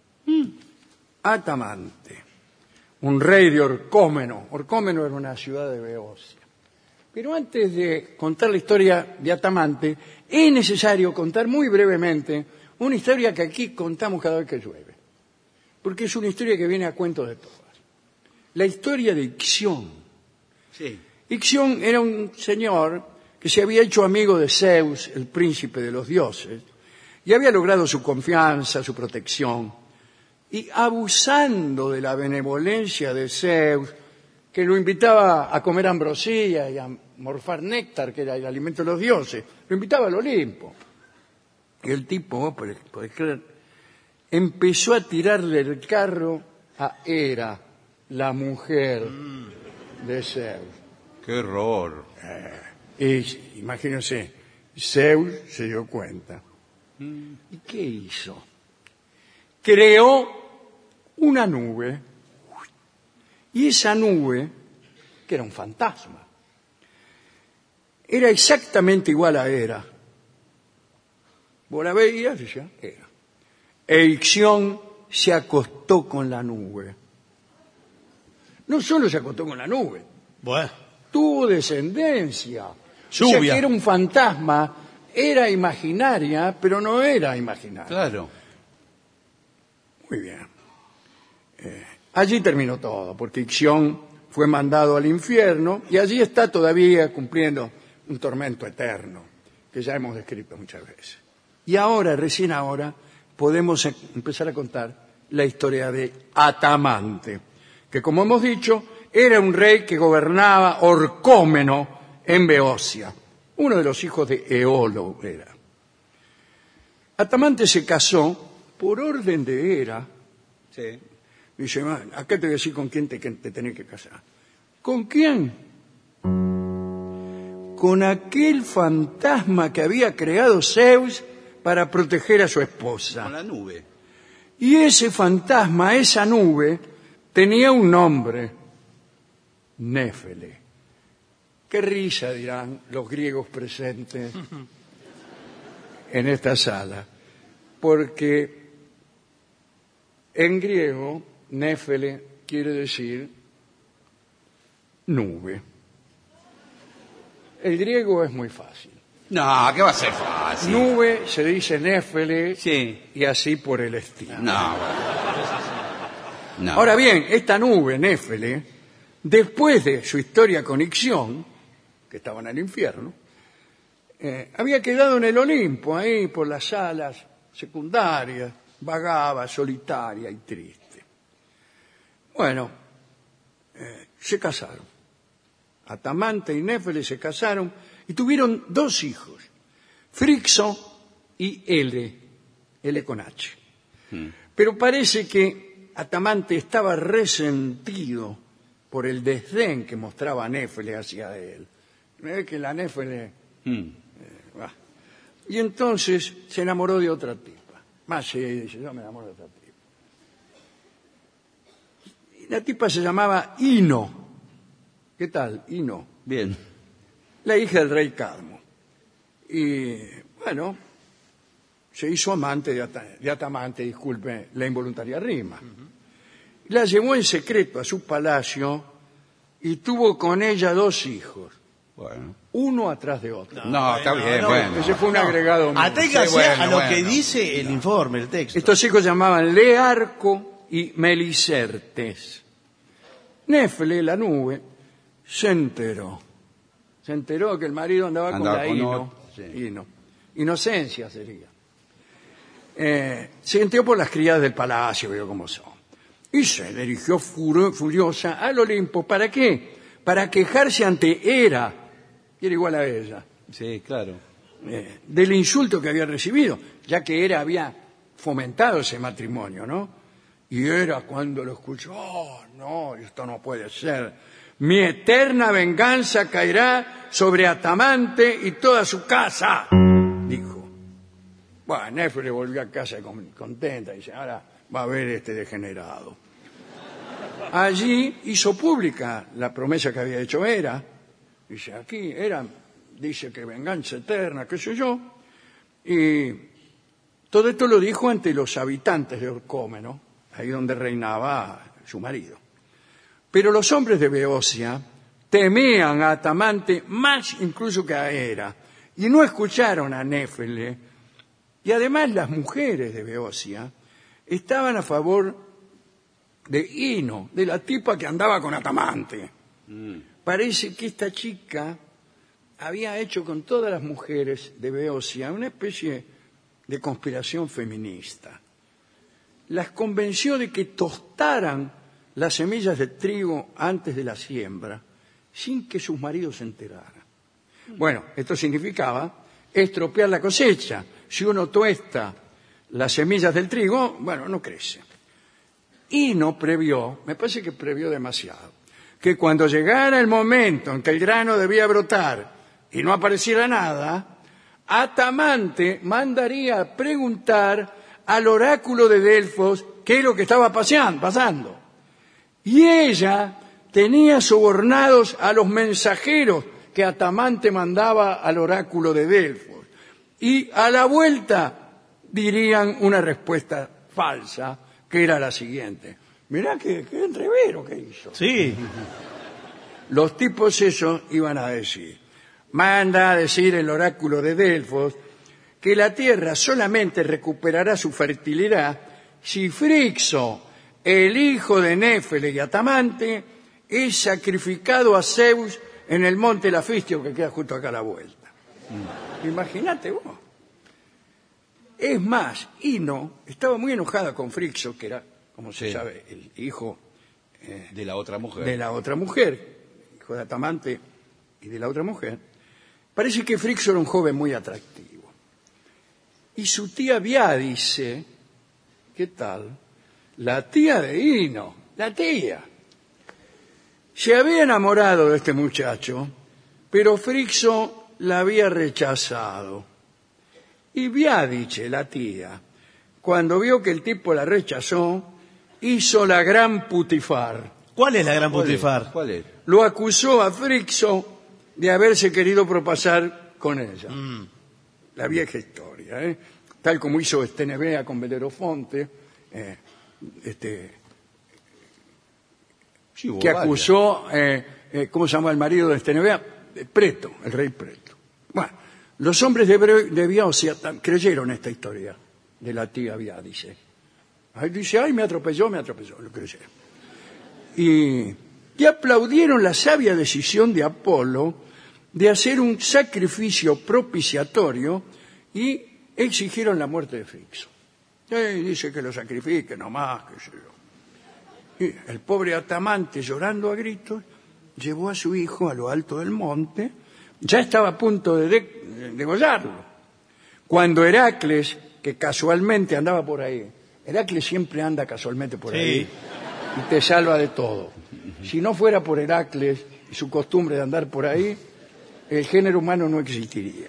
Atamante, un rey de Orcómeno. Orcómeno era una ciudad de Beocia. Pero antes de contar la historia de Atamante, es necesario contar muy brevemente una historia que aquí contamos cada vez que llueve. Porque es una historia que viene a cuento de todas. La historia de Ixión. sí. Ixión era un señor que se había hecho amigo de Zeus, el príncipe de los dioses, y había logrado su confianza, su protección. Y abusando de la benevolencia de Zeus, que lo invitaba a comer ambrosía y a morfar néctar, que era el alimento de los dioses, lo invitaba al Olimpo. Y el tipo, vos podés, podés creer, empezó a tirarle el carro a Hera, la mujer de Zeus. Qué horror. Y imagínense, Zeus se dio cuenta. ¿Y qué hizo? Creó una nube, y esa nube, que era un fantasma, era exactamente igual a Hera. Vos la veías y decías, Hera. E Ixión se acostó con la nube. No solo se acostó con la nube, Bueno, tuvo descendencia. O sea Lluvia. que era un fantasma, era imaginaria, pero no era imaginaria. Claro. Muy bien. Eh, allí terminó todo, porque Ixión fue mandado al infierno y allí está todavía cumpliendo un tormento eterno, que ya hemos descrito muchas veces. Y ahora, recién ahora, podemos e- empezar a contar la historia de Atamante, que como hemos dicho, era un rey que gobernaba Orcómeno en Beocia. Uno de los hijos de Eolo era. Atamante se casó por orden de Hera. Sí. Dice, "Man, acá te voy a decir con quién te, que te tenés que casar. ¿Con quién? Con aquel fantasma que había creado Zeus para proteger a su esposa. Con la nube. Y ese fantasma, esa nube, tenía un nombre, Néfele. Qué risa, dirán los griegos presentes en esta sala, porque en griego, Néfele quiere decir nube. El griego es muy fácil. No, ¿qué va a ser fácil? Nube se dice Néfele Sí. y así por el estilo. No, bueno. No. Ahora bien, esta nube, Néfele, después de su historia con Ixión, que estaba en el infierno, eh, había quedado en el Olimpo, ahí por las salas secundarias, vagaba solitaria y triste. Bueno, eh, se casaron. Atamante y Néfele se casaron y tuvieron dos hijos, Frixo y Ele, Ele con H. Hmm. Pero parece que Atamante estaba resentido por el desdén que mostraba Néfele hacia él. Ve que la Néfele... Hmm. eh, bah. Y entonces se enamoró de otra tipa. Más se dice, yo me enamoro de otra tipa. Y la tipa se llamaba Ino. ¿Qué tal? Ino. Bien. La hija del rey Cadmo. Y, bueno, se hizo amante de, At- de Atamante, disculpe la involuntaria rima. La llevó en secreto a su palacio y tuvo con ella dos hijos, Bueno. uno atrás de otro. No, está bueno, bien, no. bueno. Ese fue un agregado mío. Aténgase Sí, bueno, a lo bueno. que dice el informe, el texto. Estos hijos se llamaban Learco y Melicertes. Néfele, la nube, se enteró. Se enteró que el marido andaba, Andaba con la con Ino. otro, sí. Ino. Inocencia sería. Eh, se enteró por las criadas del palacio, veo cómo son. Y se dirigió furo- furiosa al Olimpo. ¿Para qué? Para quejarse ante Hera, que era igual a ella, Sí, claro. eh, del insulto que había recibido, ya que Hera había fomentado ese matrimonio, ¿no? Y Hera, cuando lo escuchó, oh, no, esto no puede ser. Mi eterna venganza caerá sobre Atamante y toda su casa, dijo. Bueno, Néfele volvió a casa con- contenta y dice, ahora va a ver este degenerado. Allí hizo pública la promesa que había hecho Hera. Dice, aquí Hera dice que venganza eterna, qué sé yo. Y todo esto lo dijo ante los habitantes de Orcómeno, ahí donde reinaba su marido. Pero los hombres de Beocia temían a Atamante más incluso que a Hera, y no escucharon a Néfele. Y además las mujeres de Beocia estaban a favor de Ino, de la tipa que andaba con Atamante. Parece que esta chica había hecho con todas las mujeres de Beocia una especie de conspiración feminista. Las convenció de que tostaran las semillas de trigo antes de la siembra, sin que sus maridos se enteraran. Bueno, esto significaba estropear la cosecha. Si uno tuesta las semillas del trigo, bueno, no crece. Y no previó, me parece que previó demasiado, que cuando llegara el momento en que el grano debía brotar y no apareciera nada, Atamante mandaría a preguntar al oráculo de Delfos qué es lo que estaba paseando, pasando. Y ella tenía sobornados a los mensajeros que Atamante mandaba al oráculo de Delfos. Y a la vuelta dirían una respuesta falsa, que era la siguiente. Mirá qué, qué entrevero que hizo. Sí. Los tipos esos iban a decir, manda a decir el oráculo de Delfos que la tierra solamente recuperará su fertilidad si Frixo, el hijo de Néfele y Atamante, es sacrificado a Zeus en el monte Lafistio que queda justo acá a la vuelta. Mm. Imagínate vos. Es más, Ino estaba muy enojada con Frixo, que era, como se Sí. sabe, el hijo De la otra mujer. de la otra mujer, hijo de Atamante y de la otra mujer. Parece que Frixo era un joven muy atractivo. Y su tía Biádice, ¿qué tal? La tía de Ino, la tía, Se había enamorado de este muchacho, pero Frixo la había rechazado. Y Biadice, la tía, cuando vio que el tipo la rechazó, hizo la gran putifar. ¿Cuál es la gran ¿Cuál es? putifar? ¿Cuál es? Lo acusó a Frixo de haberse querido propasar con ella. Mm. La vieja historia, ¿eh? Tal como hizo Estenebea con Belerofonte, eh, este, Sí, hubo que varias. acusó, eh, eh, ¿cómo se llama el marido de Estenebea? Eh, Preto, el rey Preto. Bueno, los hombres de, Bre- de Biaucia tam- creyeron esta historia de la tía Biadice. Ahí dice, ay, me atropelló, me atropelló, lo creyeron. Y, y aplaudieron la sabia decisión de Apolo de hacer un sacrificio propiciatorio y exigieron la muerte de Frixo. Eh, dice que lo sacrifique nomás, qué sé yo. Y el pobre Atamante, llorando a gritos, llevó a su hijo a lo alto del monte, ya estaba a punto de, de, de degollarlo. Cuando Heracles, que casualmente andaba por ahí, Heracles siempre anda casualmente por Sí. ahí y te salva de todo. Si no fuera por Heracles y su costumbre de andar por ahí, el género humano no existiría.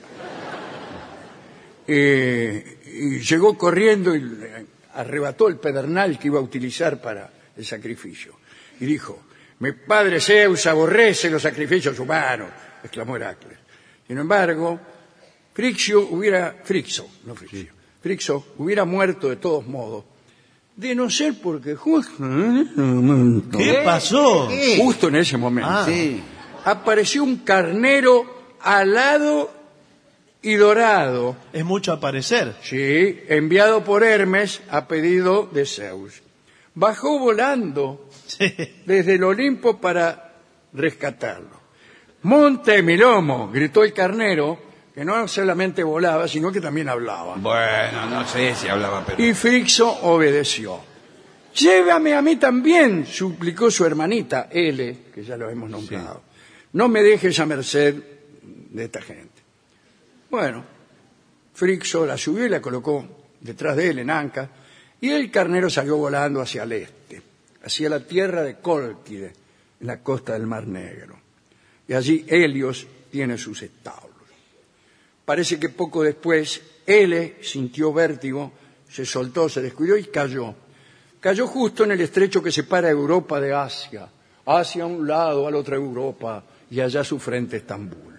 Eh, y llegó corriendo y le arrebató el pedernal que iba a utilizar para el sacrificio. Y dijo, mi padre Zeus aborrece los sacrificios humanos, exclamó Heracles. Sin embargo, Frixio hubiera, Frixo, no Frixio, Frixo hubiera muerto de todos modos, de no ser porque justo, ¿Qué pasó? ¿Qué? justo en ese momento Ah. Sí. apareció un carnero alado y dorado, Es mucho aparecer. sí, enviado por Hermes a pedido de Zeus. Bajó volando Sí. desde el Olimpo para rescatarlo. Monte mi lomo, gritó el carnero, que no solamente volaba, sino que también hablaba. Bueno, no sé si hablaba, pero... Y Frixo obedeció. Llévame a mí también, suplicó su hermanita, Ele, que ya lo hemos nombrado. No me dejes a merced de esta gente. Bueno, Frixo la subió y la colocó detrás de él en anca, y el carnero salió volando hacia el este, hacia la tierra de Cólquide, en la costa del Mar Negro. Y allí Helios tiene sus establos. Parece que poco después Ele sintió vértigo, se soltó, se descuidó y cayó. Cayó justo en el estrecho que separa Europa de Asia. Asia a un lado, al otro Europa, y allá a su frente Estambul.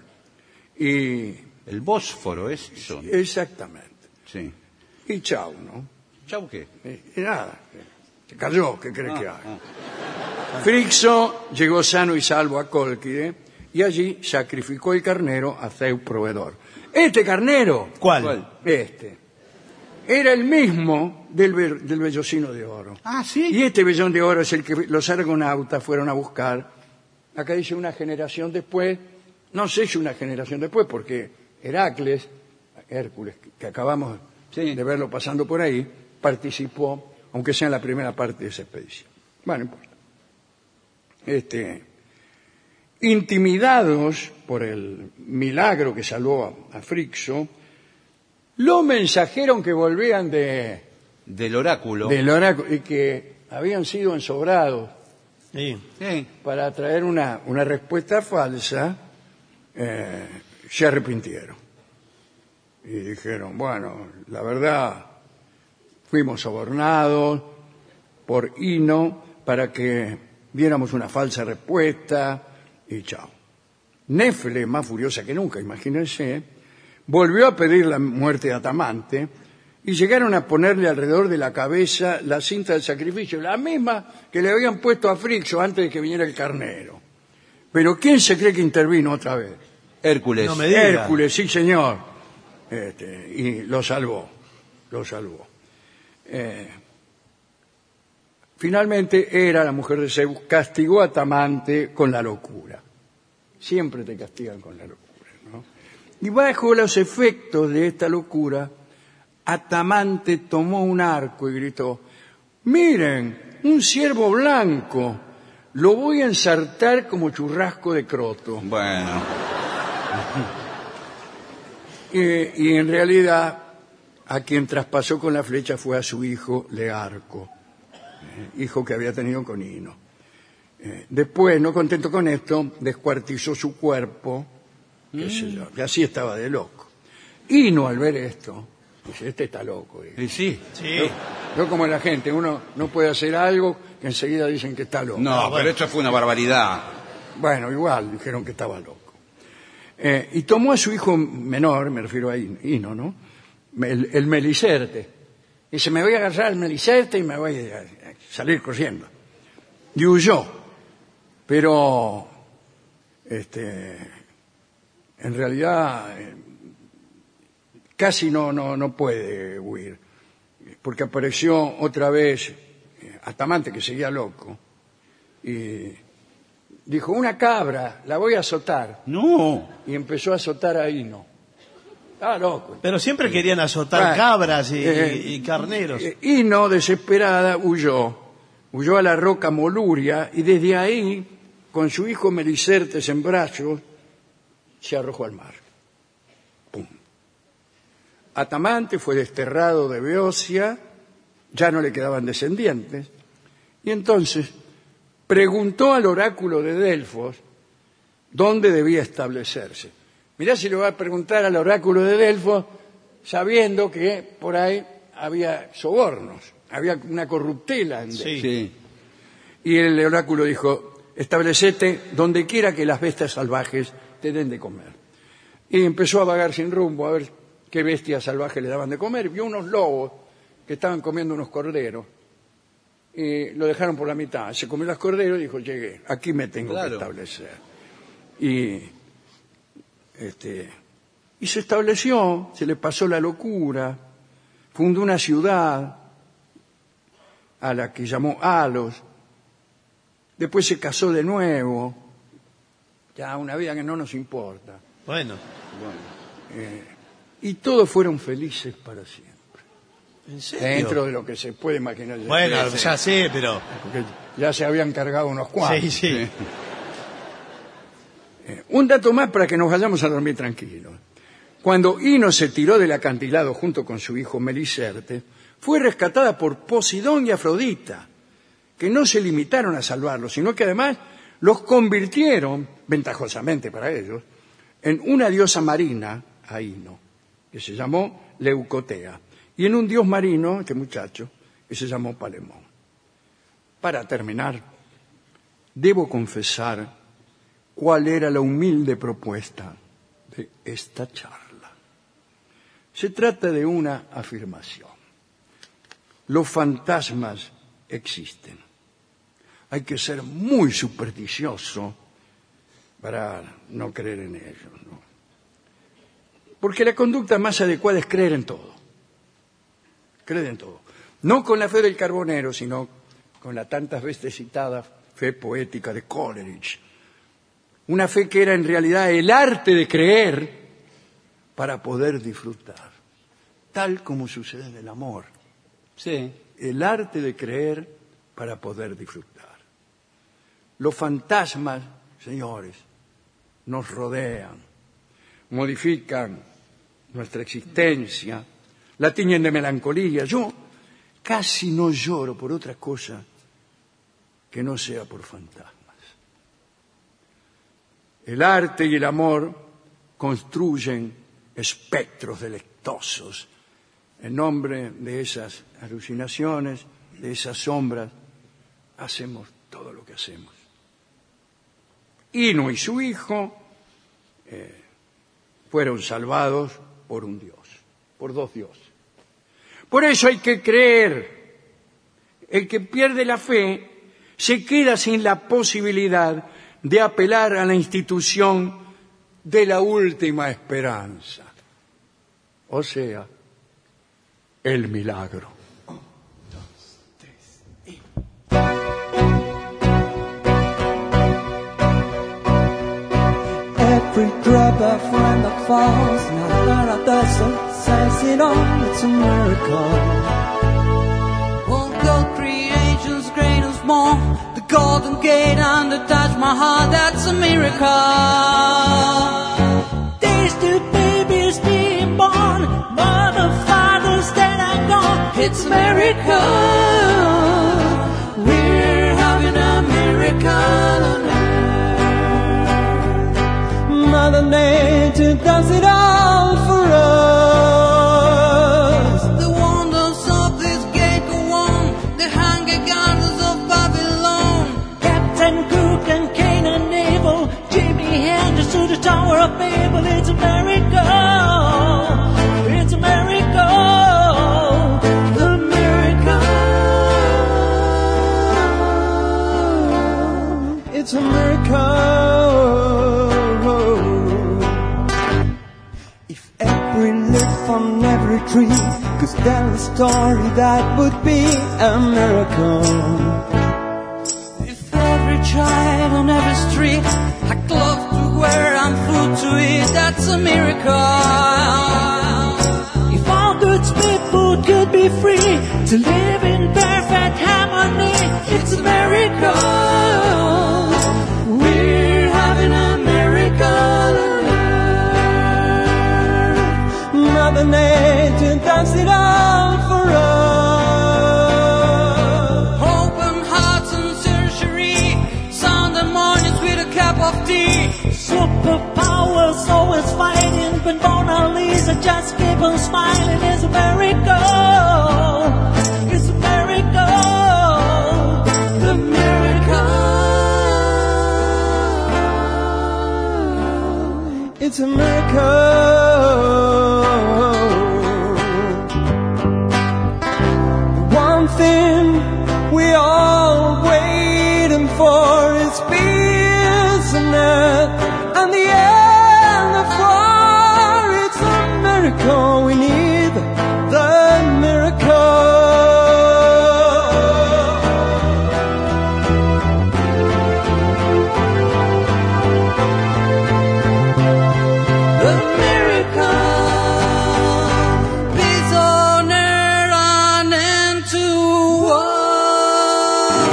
Y El Bósforo es eso. exactamente. Sí. Y chau, ¿no? ¿Chau qué? Y, y nada, se cayó, ¿qué crees Ah, que hay? ah. Frixo llegó sano y salvo a Cólquide y allí sacrificó el carnero a Zeus proveedor. Este carnero, ¿Cuál? ¿Cuál? este, era el mismo del, ve- del vellocino de oro. Ah, sí. Y este vellón de oro es el que los argonautas fueron a buscar. Acá dice una generación después, no sé si una generación después, porque Heracles, Hércules, que acabamos Sí. de verlo pasando por ahí, participó, aunque sea en la primera parte de esa expedición. Bueno, no importa. Este, intimidados por el milagro que salvó a, a Frixo, los mensajeros que volvían de, Del oráculo. del oráculo y que habían sido ensobrados Sí. Sí. para traer una, una respuesta falsa, eh, se arrepintieron. Y dijeron, bueno, la verdad, fuimos sobornados por Ino para que diéramos una falsa respuesta y chao. Nefle, más furiosa que nunca, imagínense, volvió a pedir la muerte de Atamante y llegaron a ponerle alrededor de la cabeza la cinta del sacrificio, la misma que le habían puesto a Frixo antes de que viniera el carnero. Pero ¿quién se cree que intervino otra vez? Hércules. No me diga. Hércules, sí señor. Este, y lo salvó, lo salvó. Eh, finalmente Hera, la mujer de Zeus, castigó a Atamante con la locura. Siempre te castigan con la locura, ¿no? Y bajo los efectos de esta locura, Atamante tomó un arco y gritó, miren, un ciervo blanco, lo voy a ensartar como churrasco de croto. Bueno. Y, y en realidad a quien traspasó con la flecha fue a su hijo Learco, eh, hijo que había tenido con Ino. Eh, después, no contento con esto, descuartizó su cuerpo, qué sé yo, y así estaba de loco. Y no al ver esto, dice, este está loco. dijo. Y sí. Sí. Yo, yo como la gente, uno no puede hacer algo que enseguida dicen que está loco. No, Ah, bueno. pero esto fue una barbaridad. Bueno, igual, dijeron que estaba loco. Eh, y tomó a su hijo menor, me refiero a Hino, ¿no? El, el Melicerte. Dice, me voy a agarrar al Melicerte y me voy a, a salir corriendo. Y huyó. Pero, este, en realidad, eh, casi no, no, no puede huir. Porque apareció otra vez eh, Atamante, que seguía loco. Y dijo, una cabra, la voy a azotar. No. Y empezó a azotar a Hino. Estaba loco. Pero siempre querían azotar Bueno, cabras y, eh, y- y carneros. Eh, Hino, desesperada, huyó. Huyó a la roca Moluria y desde ahí, con su hijo Melicertes en brazos, se arrojó al mar. Pum. Atamante fue desterrado de Beocia, ya no le quedaban descendientes, y entonces preguntó al oráculo de Delfos dónde debía establecerse. Mirá si le va a preguntar al oráculo de Delfos sabiendo que por ahí había sobornos, había una corruptela en Delfos. Sí. Sí. Y el oráculo dijo, establecete donde quiera que las bestias salvajes te den de comer. Y empezó a vagar sin rumbo a ver qué bestias salvajes le daban de comer. Vio unos lobos que estaban comiendo unos corderos y lo dejaron por la mitad. Se comió los corderos y dijo, llegué, aquí me tengo Claro. que establecer. Y, este, y se estableció, se le pasó la locura, fundó una ciudad a la que llamó Alos, después se casó de nuevo, ya una vida que no nos importa, Bueno, y todos fueron felices para siempre, ¿en serio? dentro de lo que se puede imaginar. Bueno, Sí, ya sé, pero... porque ya se habían cargado unos cuantos. Sí, sí. Un dato más para que nos vayamos a dormir tranquilos. Cuando Hino se tiró del acantilado junto con su hijo Melicerte, fue rescatada por Posidón y Afrodita, que no se limitaron a salvarlo, sino que además los convirtieron, ventajosamente para ellos, en una diosa marina, a Hino, que se llamó Leucotea, y en un dios marino, este muchacho, que se llamó Palemón. Para terminar, debo confesar cuál era la humilde propuesta de esta charla. Se trata de una afirmación. Los fantasmas existen. Hay que ser muy supersticioso para no creer en ellos, ¿no? Porque la conducta más adecuada es creer en todo. Creer en todo. No con la fe del Carbonero, sino con la tantas veces citada fe poética de Coleridge. Una fe que era en realidad el arte de creer para poder disfrutar, tal como sucede en el amor. Sí. El arte de creer para poder disfrutar. Los fantasmas, señores, nos rodean, modifican nuestra existencia, la tiñen de melancolía. Yo casi no lloro por otra cosa que no sea por fantasmas. El arte y el amor construyen espectros delectosos en nombre de esas alucinaciones, de esas sombras. Hacemos todo lo que hacemos. Hino y su hijo eh, fueron salvados por un Dios, por dos dioses. Por eso hay que creer. El que pierde la fe se queda sin la posibilidad de apelar a la institución de la última esperanza, o sea, el milagro. Every drop of rain that falls in a little desert says it all, it's a miracle. All God creation's great and small, the Golden Gate and the Taj Mahal, that's a miracle. There's two babies being born, mother, fathers that are gone, it's a miracle. We're having a miracle. Nature does it all for us. The wonders of this gate go on, the hungry gardens of Babylon. Captain Cook and Cain and Abel, Jimi Hendrix to the Tower of Babel. It's a miracle. It's a miracle. The miracle. It's a miracle. If every leaf on every tree could tell a story, that would be a miracle. If every child on every street had clothes to wear and food to eat, that's a miracle. If all good people could be free to live in perfect harmony, it's a miracle. We're having a miracle. Mother Nature does it all for us. Open hearts and surgery, Sunday mornings with a cup of tea. Superpowers always fighting, but Mona Lisa just keep on smiling. It's a miracle. It's a miracle. The miracle. It's a miracle. One thing we all waiting for is peace on earth, and the end of war. It's a miracle. We need the miracle. The miracle. Peace on earth and end to war.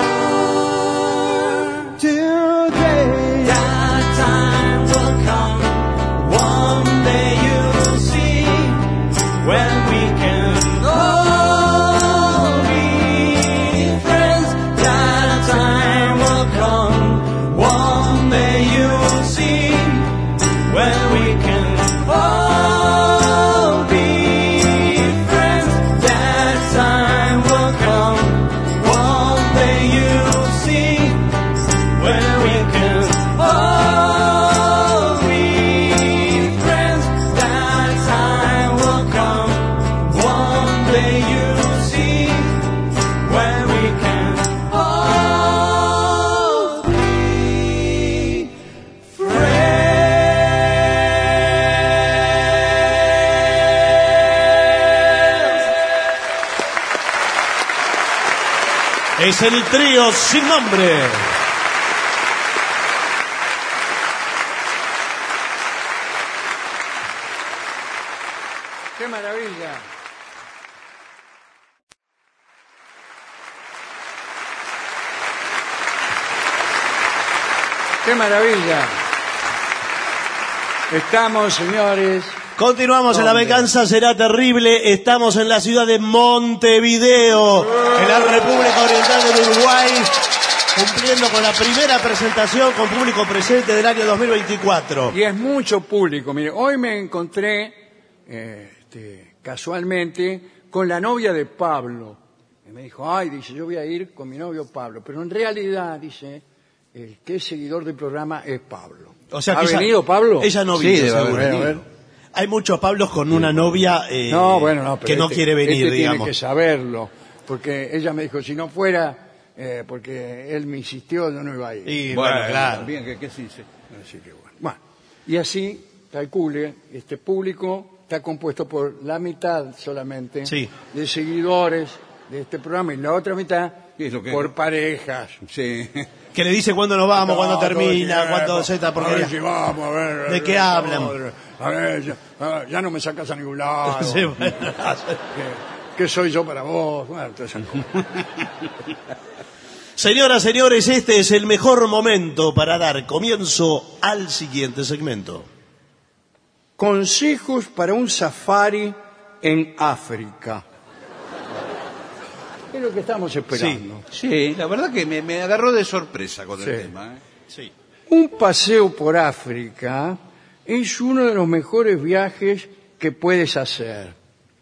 Today, that time will come. One day you'll see when we can all be friends. That time will come. One day you'll see when we can all be friends. That time will come. One day you'll see when we can all be friends. That time will come. One day you'll see when we can all be friends. Es el trío sin nombre. ¡Qué maravilla! ¡Qué maravilla! Estamos, señores. Continuamos en La ¿Dónde? Venganza Será Terrible. Estamos en la ciudad de Montevideo, en la República Oriental del Uruguay, cumpliendo con la primera presentación con público presente del año dos mil veinticuatro. Y es mucho público. Mire, hoy me encontré eh, este, casualmente con la novia de Pablo. Y me dijo, ay, dice, yo voy a ir con mi novio Pablo. Pero en realidad, dice, el que es seguidor del programa es Pablo. O sea, ¿Ha que ella- venido Pablo? Ella no Sí, vino, debe haber seguro. venido. A ver. Hay muchos Pablos con una novia eh, No, bueno, no, pero que no este- quiere venir, este digamos. tiene que saberlo. Porque ella me dijo, si no fuera, eh, porque él me insistió, yo no iba a ir. Y, Bueno, bueno, claro. también, ¿qué, qué se dice? Así que bueno. Bueno, y así, calcule, este público está compuesto por la mitad solamente Sí. de seguidores de este programa y la otra mitad ¿Qué es lo que- por parejas. Sí. Que le dice cuándo nos vamos, cuándo No, todo termina, el cuándo tiempo. se está A ver porquería. si vamos, a ver. ¿De qué a ver, hablan? A ver, ya, ah, ya no me sacas a ningún lado. Sí, bueno. ¿Qué, qué soy yo para vos? Bueno, entonces, Señoras, señores, este es el mejor momento para dar comienzo al siguiente segmento. consejos para un safari en África. Es lo que estamos esperando. Sí, la verdad que me, me agarró de sorpresa con Sí. el tema. ¿eh? Sí. Un paseo por África es uno de los mejores viajes que puedes hacer.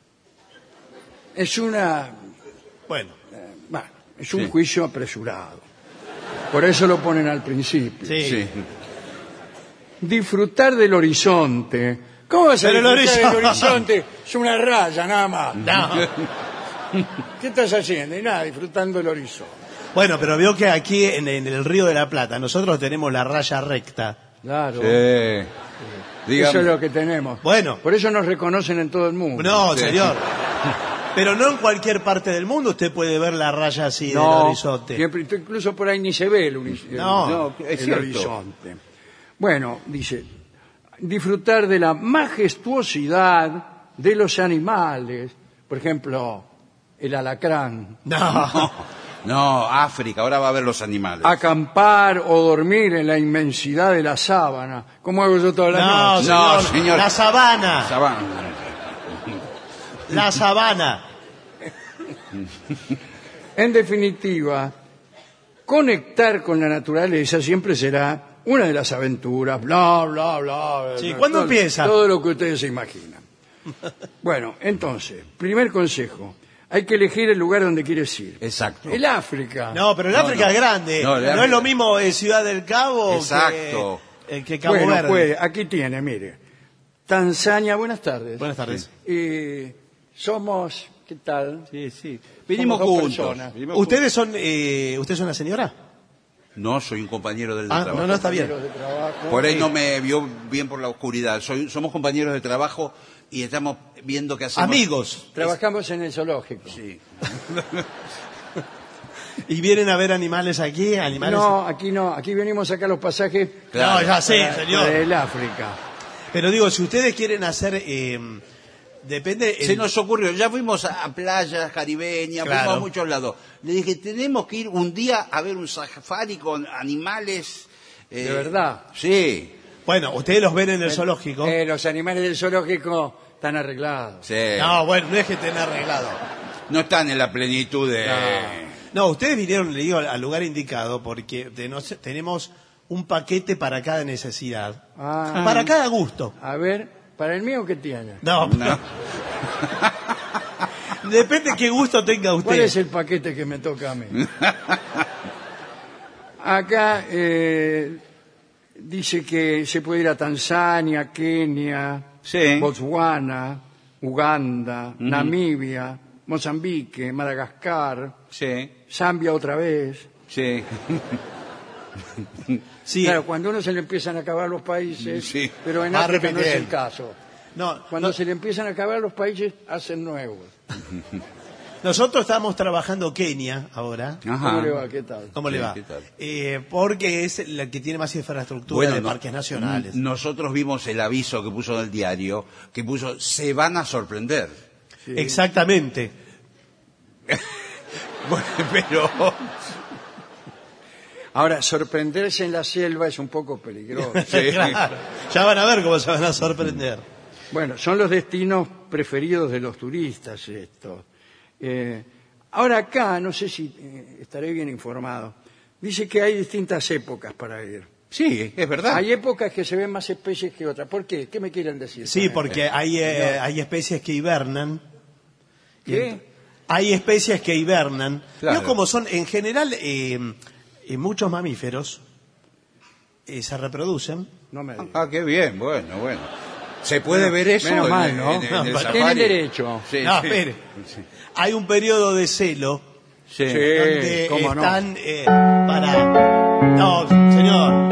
Es una... Bueno, eh, bueno, es un Sí. juicio apresurado. Por eso lo ponen al principio. sí. Sí. Disfrutar del horizonte. ¿Cómo vas a Pero el disfrutar del horizonte- horizonte? Es una raya, nada más. No. ¿Qué estás haciendo? Y nada, disfrutando del horizonte. Bueno, pero veo que aquí en, en el Río de la Plata nosotros tenemos la raya recta. Claro. Sí. Eso Dígame. es lo que tenemos. Bueno. Por eso nos reconocen en todo el mundo. No, Sí. señor. Pero no en cualquier parte del mundo usted puede ver la raya así del No, horizonte. siempre- incluso por ahí ni se ve el, uni- el- No, no, es el cierto. horizonte. Bueno, dice, disfrutar de la majestuosidad de los animales. Por ejemplo, el alacrán. No. No, África, ahora va a ver los animales. Acampar o dormir en la inmensidad de la sábana. ¿Cómo hago yo toda la No, noche? señor. No, señor. La sabana. Sabana. La sabana. En definitiva, conectar con la naturaleza siempre será una de las aventuras, bla, bla, bla. Sí, bla, ¿cuándo todo- empieza? Todo lo que ustedes se imaginan. Bueno, entonces, primer consejo. Hay que elegir el lugar donde quieres ir. Exacto. El África. No, pero el No, África no. es grande. No, No, el es África- lo mismo eh, Ciudad del Cabo Exacto. que, eh, que Cabo bueno, Verde. pues aquí tiene, mire. Tanzania, buenas tardes. Buenas tardes. Y somos, ¿qué tal? Sí, sí. Vinimos Somos dos juntos. personas. Vinimos ¿Ustedes son, eh, ¿Usted es una señora? juntos. No, soy un compañero del de Ah, trabajo. no, no, está bien. Compañeros de trabajo. Por ahí no me vio bien por la oscuridad. Soy, somos compañeros de trabajo y estamos viendo qué hacemos. Amigos. Trabajamos en el zoológico. Sí. ¿Y vienen a ver animales aquí? ¿Animales? No, aquí no. Aquí venimos a sacar los pasajes Claro. No, ya sé, para- señor. del África. Pero digo, si ustedes quieren hacer... eh, depende... Se el- nos ocurrió, ya fuimos a a playas caribeñas, Claro. fuimos a muchos lados. Le dije, tenemos que ir un día a ver un safari con animales. eh, ¿De verdad? Sí. Bueno, ustedes los ven en el zoológico. Eh, los animales del zoológico están arreglados. Sí. No, bueno, no es que estén arreglado. No están en la plenitud de... No, ustedes vinieron, le digo, al al lugar indicado porque de no sé, tenemos un paquete para cada necesidad. Ah. Para cada gusto. A ver, ¿para el mío qué tiene? No, No. depende qué gusto tenga usted. ¿Cuál es el paquete que me toca a mí? Acá eh, dice que se puede ir a Tanzania, Kenia, Sí. Botswana, Uganda, Namibia, Mozambique, Madagascar, Sí, Zambia otra vez. sí. Sí, Claro, cuando uno se le empiezan a acabar los países, Sí. pero en Va África no es repitiendo. el caso. no, Cuando no, se le empiezan a acabar los países, hacen nuevos. nosotros estamos trabajando Kenia ahora. Ajá. ¿Cómo le va? ¿Qué tal? ¿Cómo le Sí, va? ¿qué tal? Eh, porque es la que tiene más infraestructura de no, parques nacionales. Nosotros vimos el aviso que puso en el diario, que puso, se van a sorprender. Sí. Exactamente. Bueno, pero... Ahora, sorprenderse en la selva es un poco peligroso. Sí. Claro. Ya van a ver cómo se van a sorprender. Bueno, son los destinos preferidos de los turistas estos. Eh, ahora acá, no sé si eh, estaré bien informado, dice que hay distintas épocas para ir. Sí, es verdad. Hay épocas que se ven más especies que otras. ¿Por qué? ¿Qué me quieren decir? Sí, con esto? porque hay, eh, hay especies que hibernan. Y ¿Qué? ent- Hay especies que hibernan. Claro. No como son, en general, eh, eh, muchos mamíferos eh, se reproducen. No me digas. Ah, qué bien, bueno, bueno. ¿Se puede ver eso? menos en- mal, ¿no? en- en No, el pero safari? tienen derecho. Sí, no, sí. espere. Hay un periodo de celo Sí. Sí. donde cómo no. están eh, para... No, señor.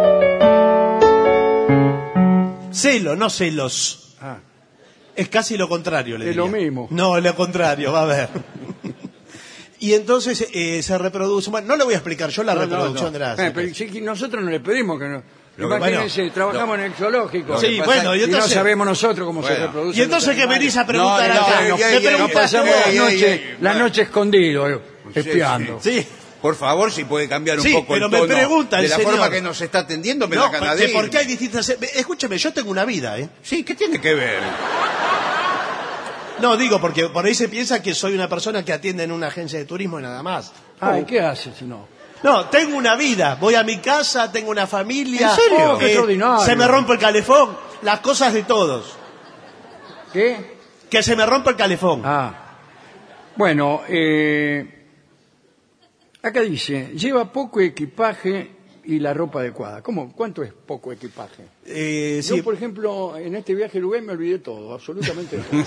Celo, no celos. Ah, Es casi lo contrario, le Es diría. lo mismo. No, lo contrario, va a ver. Y entonces eh, se reproduce. Bueno, no le voy a explicar yo la no, no, reproducción no. de las Eh, pero sí que nosotros no le pedimos que no. Lo que- Imagínense, bueno, trabajamos en el zoológico. lo Sí, que pasa bueno, es- y y no entonces. sabemos nosotros cómo se Bueno. reproducen. Y entonces los que venís a animales. preguntar No, no, acá. no, Me ya, ya, preguntaste ya, Pasamos vos. la Ey, noche, ey, ey, la bueno. noche escondido, eh, Sí, espiando. Sí. Por favor, si puede cambiar un Sí, poco pero el me tono pregunta el de la señor. forma que nos está atendiendo, me No, da ganas de porque, ir. porque hay distintas. Escúcheme, yo tengo una vida, ¿eh? Sí, ¿qué tiene que ver? No, digo, porque por ahí se piensa que soy una persona que atiende en una agencia de turismo y nada más. Ay, ¿qué haces si no? No, tengo una vida. Voy a mi casa, tengo una familia. ¿En serio? Oh, qué extraordinario. Se me rompe el calefón. las cosas de todos. ¿Qué? Que se me rompa el calefón. Ah. Bueno, eh, acá dice, lleva poco equipaje y la ropa adecuada. ¿Cómo? ¿Cuánto es poco equipaje? Eh, sí. Yo, por ejemplo, en este viaje a Uruguay me olvidé todo, absolutamente todo.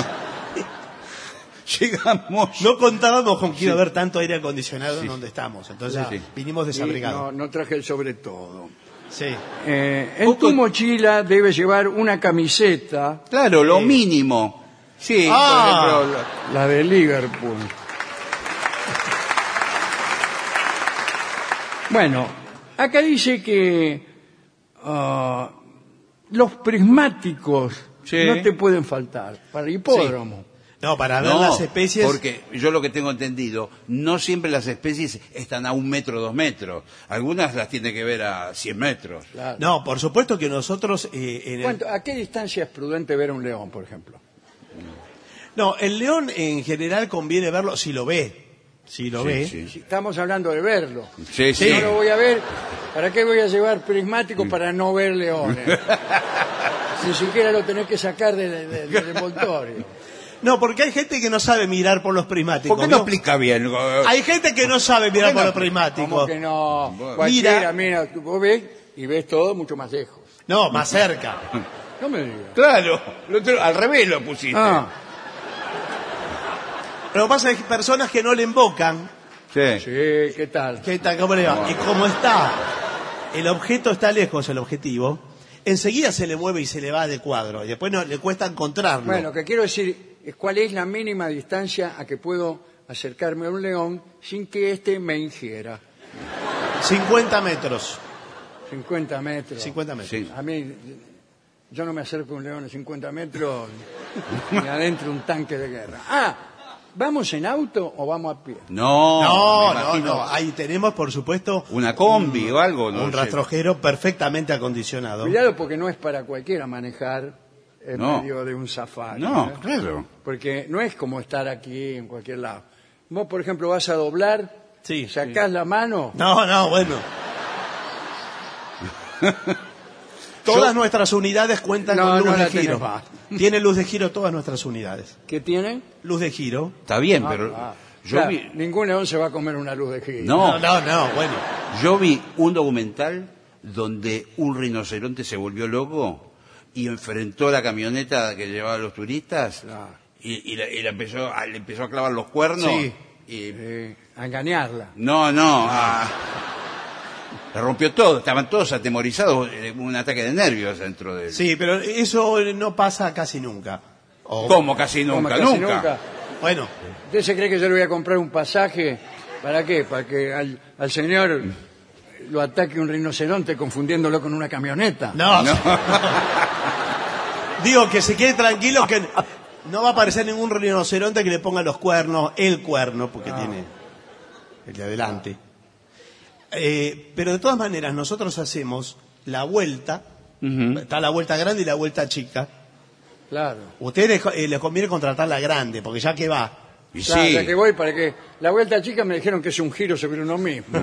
Llegamos. No contábamos con que iba a haber tanto aire acondicionado en donde estamos. Entonces Sí, sí. vinimos Y desabrigados. no, no traje el sobre todo. Sí. Eh, en Poco- tu mochila debes llevar una camiseta, Claro, lo mínimo. Sí, Ah. por ejemplo, la- la de Liverpool. Bueno, acá dice que ah, los prismáticos Sí. no te pueden faltar para el hipódromo. No, para ver no, las especies. porque yo lo que tengo entendido, no siempre las especies están a un metro, dos metros. Algunas las tiene que ver a cien metros. Claro. No, por supuesto que nosotros eh, en el... ¿Cuánto- ¿A qué distancia es prudente ver a un león, por ejemplo? No, el león en general conviene verlo si lo ve. Si lo Sí, ve. sí. Si estamos hablando de verlo. Sí, Si sí. no lo voy a ver, ¿para qué voy a llevar prismáticos para no ver leones? Ni siquiera lo tenés que sacar de- de- de- del envoltorio. No, porque hay gente que no sabe mirar por los prismáticos. ¿Por qué no ¿no? explica bien? Hay gente que no sabe mirar qué por no? los prismáticos. ¿Cómo que no? Bueno. Cualquiera, Mira. mira, tú- vos ves y ves todo mucho más lejos. No, más cerca. No me digas. Claro, lo otro- al revés lo pusiste. Ah, Lo que pasa es que hay personas que no le invocan. Sí. sí, ¿qué tal? ¿Qué tal? ¿Cómo le va? Y como está, el objeto está lejos, el objetivo, enseguida se le mueve y se le va de cuadro. Y después no, le cuesta encontrarlo. Bueno, lo que quiero decir es cuál es la mínima distancia a que puedo acercarme a un león sin que éste me ingiera. cincuenta metros. cincuenta metros. cincuenta metros. Sí. A mí, yo no me acerco a un león a cincuenta metros ni adentro un tanque de guerra. Ah, ¿vamos en auto o vamos a pie? No, No, me no, imagino no. Ahí tenemos, por supuesto, Una combi o algo. No un sé. rastrojero perfectamente acondicionado. Cuidado porque no es para cualquiera manejar en No. medio de un safari. No, ¿eh? claro. Porque no es como estar aquí en cualquier lado. Vos, por ejemplo, vas a doblar, Sí. sacás la mano. No, no, bueno. Todas Yo- nuestras unidades cuentan No, con luz no la de giro. tenés más. Tiene luz de giro todas nuestras unidades. ¿Qué tienen? Luz de giro. Está bien, Ah, pero ah. yo Claro, vi, ningún león se va a comer una luz de giro. No. No, no, no, bueno. yo vi un documental donde un rinoceronte se volvió loco y enfrentó la camioneta que llevaba a los turistas Claro. y, y la- y la empezó, a- le empezó a clavar los cuernos. Sí. Y, Eh, a engañarla. no, no. a- le rompió todo. Estaban todos atemorizados. eh, Un ataque de nervios dentro de él. Sí, pero eso no pasa casi nunca. O- ¿Cómo? Casi Como nunca, casi nunca. Bueno, ¿Usted se cree que yo le voy a comprar un pasaje? ¿Para qué? ¿Para que al, al señor lo ataque un rinoceronte confundiéndolo con una camioneta? no. Digo que se quede tranquilo que no va a aparecer ningún rinoceronte que le ponga los cuernos, el cuerno, porque tiene el de adelante. Eh, pero de todas maneras, nosotros hacemos la vuelta, Ujú. está la vuelta grande y la vuelta chica. Claro. Ustedes eh, les conviene contratar la grande, porque ya que va. Y Claro, sí. ya que voy para que la vuelta chica me dijeron que es un giro sobre uno mismo.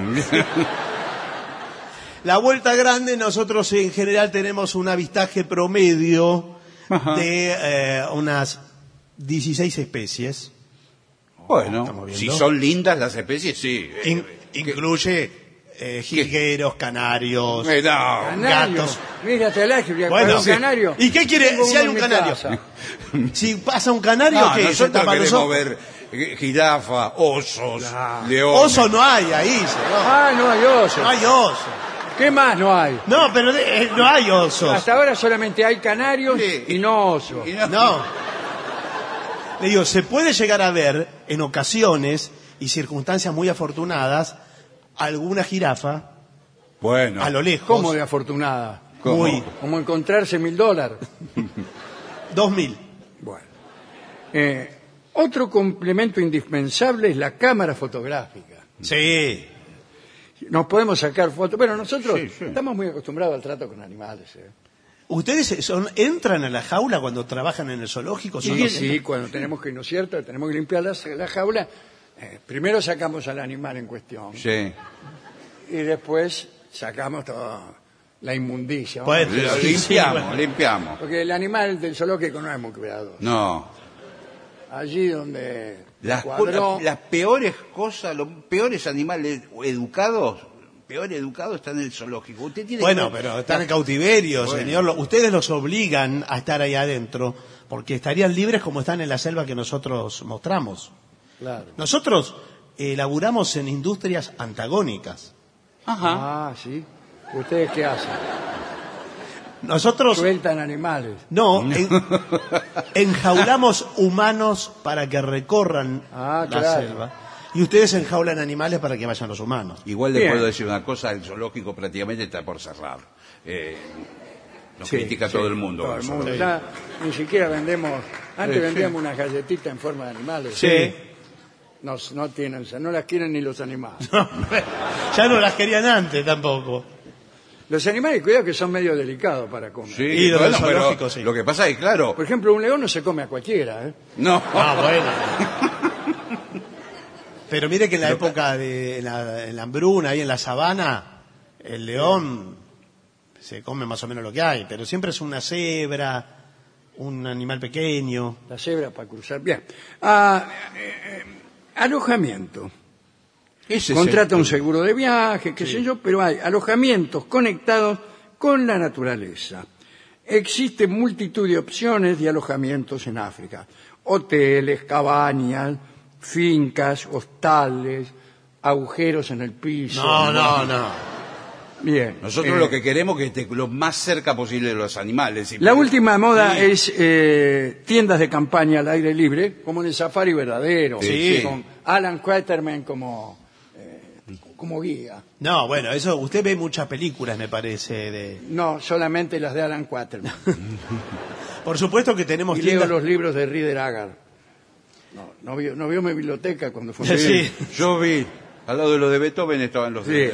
La vuelta grande, nosotros en general tenemos un avistaje promedio Ajá. de eh, unas dieciséis especies. Bueno, Estamos viendo. si son lindas las especies, sí. In- Eh, incluye eh, jilgueros, canarios, eh, no. Canario. gatos. Mira, te alergia Bueno, para un sí. canario. ¿Y qué quiere? Tengo Si uno hay en un mi canario. casa. Si pasa un canario, No, que se nosotros tapa los queremos ojos. ver eh, jirafa, osos, Claro. leones. Oso no hay ahí, señor. Ah, no hay oso. No hay oso. ¿Qué más no hay? No, pero de- eh, no hay osos. Hasta ahora solamente hay canarios Sí. y no osos. Y no- No. Le digo, se puede llegar a ver en ocasiones y circunstancias muy afortunadas alguna jirafa Bueno, a lo lejos. ¿Cómo de afortunada? ¿Cómo? Muy. Como encontrarse mil dólares. Dos mil. Bueno. Eh, otro complemento indispensable es la cámara fotográfica. Sí. Nos podemos sacar fotos. Bueno, nosotros Sí, sí. estamos muy acostumbrados al trato con animales. ¿eh? ¿Ustedes son, entran a la jaula cuando trabajan en el zoológico? ¿Son Sí, los- sí, cuando tenemos que, ¿no es cierto? Tenemos que limpiar la, la jaula. eh, primero sacamos al animal en cuestión sí. y después sacamos todo, la inmundicia. Pues, vamos a Lo decir. Sí, limpiamos, bueno. limpiamos. Porque el animal del zoológico no es muy cuidadoso. No. Allí donde Las, co- cuadró, la- las peores cosas, los peores animales educados, peor educados están en el zoológico. Usted tiene Bueno, que... pero están en cautiverio, Bueno. señor. Lo- Ustedes los obligan a estar ahí adentro porque estarían libres como están en la selva que nosotros mostramos. claro. Nosotros eh, laburamos en industrias antagónicas. Ajá. Ah, sí. ¿Ustedes qué hacen? Nosotros Sueltan animales. no, en- enjaulamos humanos para que recorran Ah, la claro. selva. Y ustedes enjaulan animales para que vayan los humanos. Igual le Bien. puedo decir una cosa, el zoológico prácticamente está por cerrar. Eh, nos Sí, critica sí, todo el mundo. todo el con el mundo. zoológico. Ya ni siquiera vendemos. Antes Sí, vendíamos unas galletitas en forma de animales. Sí. No, no tienen, no las quieren ni los animales. Ya no las querían antes tampoco. Los animales, cuidado que son medio delicados para comer. Sí, Y lo bueno, del pero zoológico, sí. lo que pasa es que, claro, Por ejemplo, un león no se come a cualquiera, ¿eh? no. Ah, bueno. Pero mire que en la época de en la, en la hambruna, ahí en la sabana, el león se come más o menos lo que hay, pero siempre es una cebra, un animal pequeño. La cebra para cruzar. Bien. Ah, eh, eh, alojamiento. Ese es Contrata el- un seguro de viaje, qué sé yo, pero hay alojamientos conectados con la naturaleza. Existe multitud de opciones de alojamientos en África. Hoteles, cabañas, fincas, hostales, agujeros en el piso. No, no, no. Bien. Nosotros Eh, lo que queremos es que esté lo más cerca posible de los animales. Y La por- última moda Sí. es eh, tiendas de campaña al aire libre, como en el Safari verdadero, Sí. con Alan Quaterman como, eh, como guía. No, bueno, eso usted ve muchas películas, me parece. De... No, solamente las de Alan Quaterman. Por supuesto que tenemos Y leo tiendas. los libros de Rider Haggard. No, no vio, no vio mi biblioteca cuando fue. Sí. Yo vi, al lado de los de Beethoven estaban los de... Sí.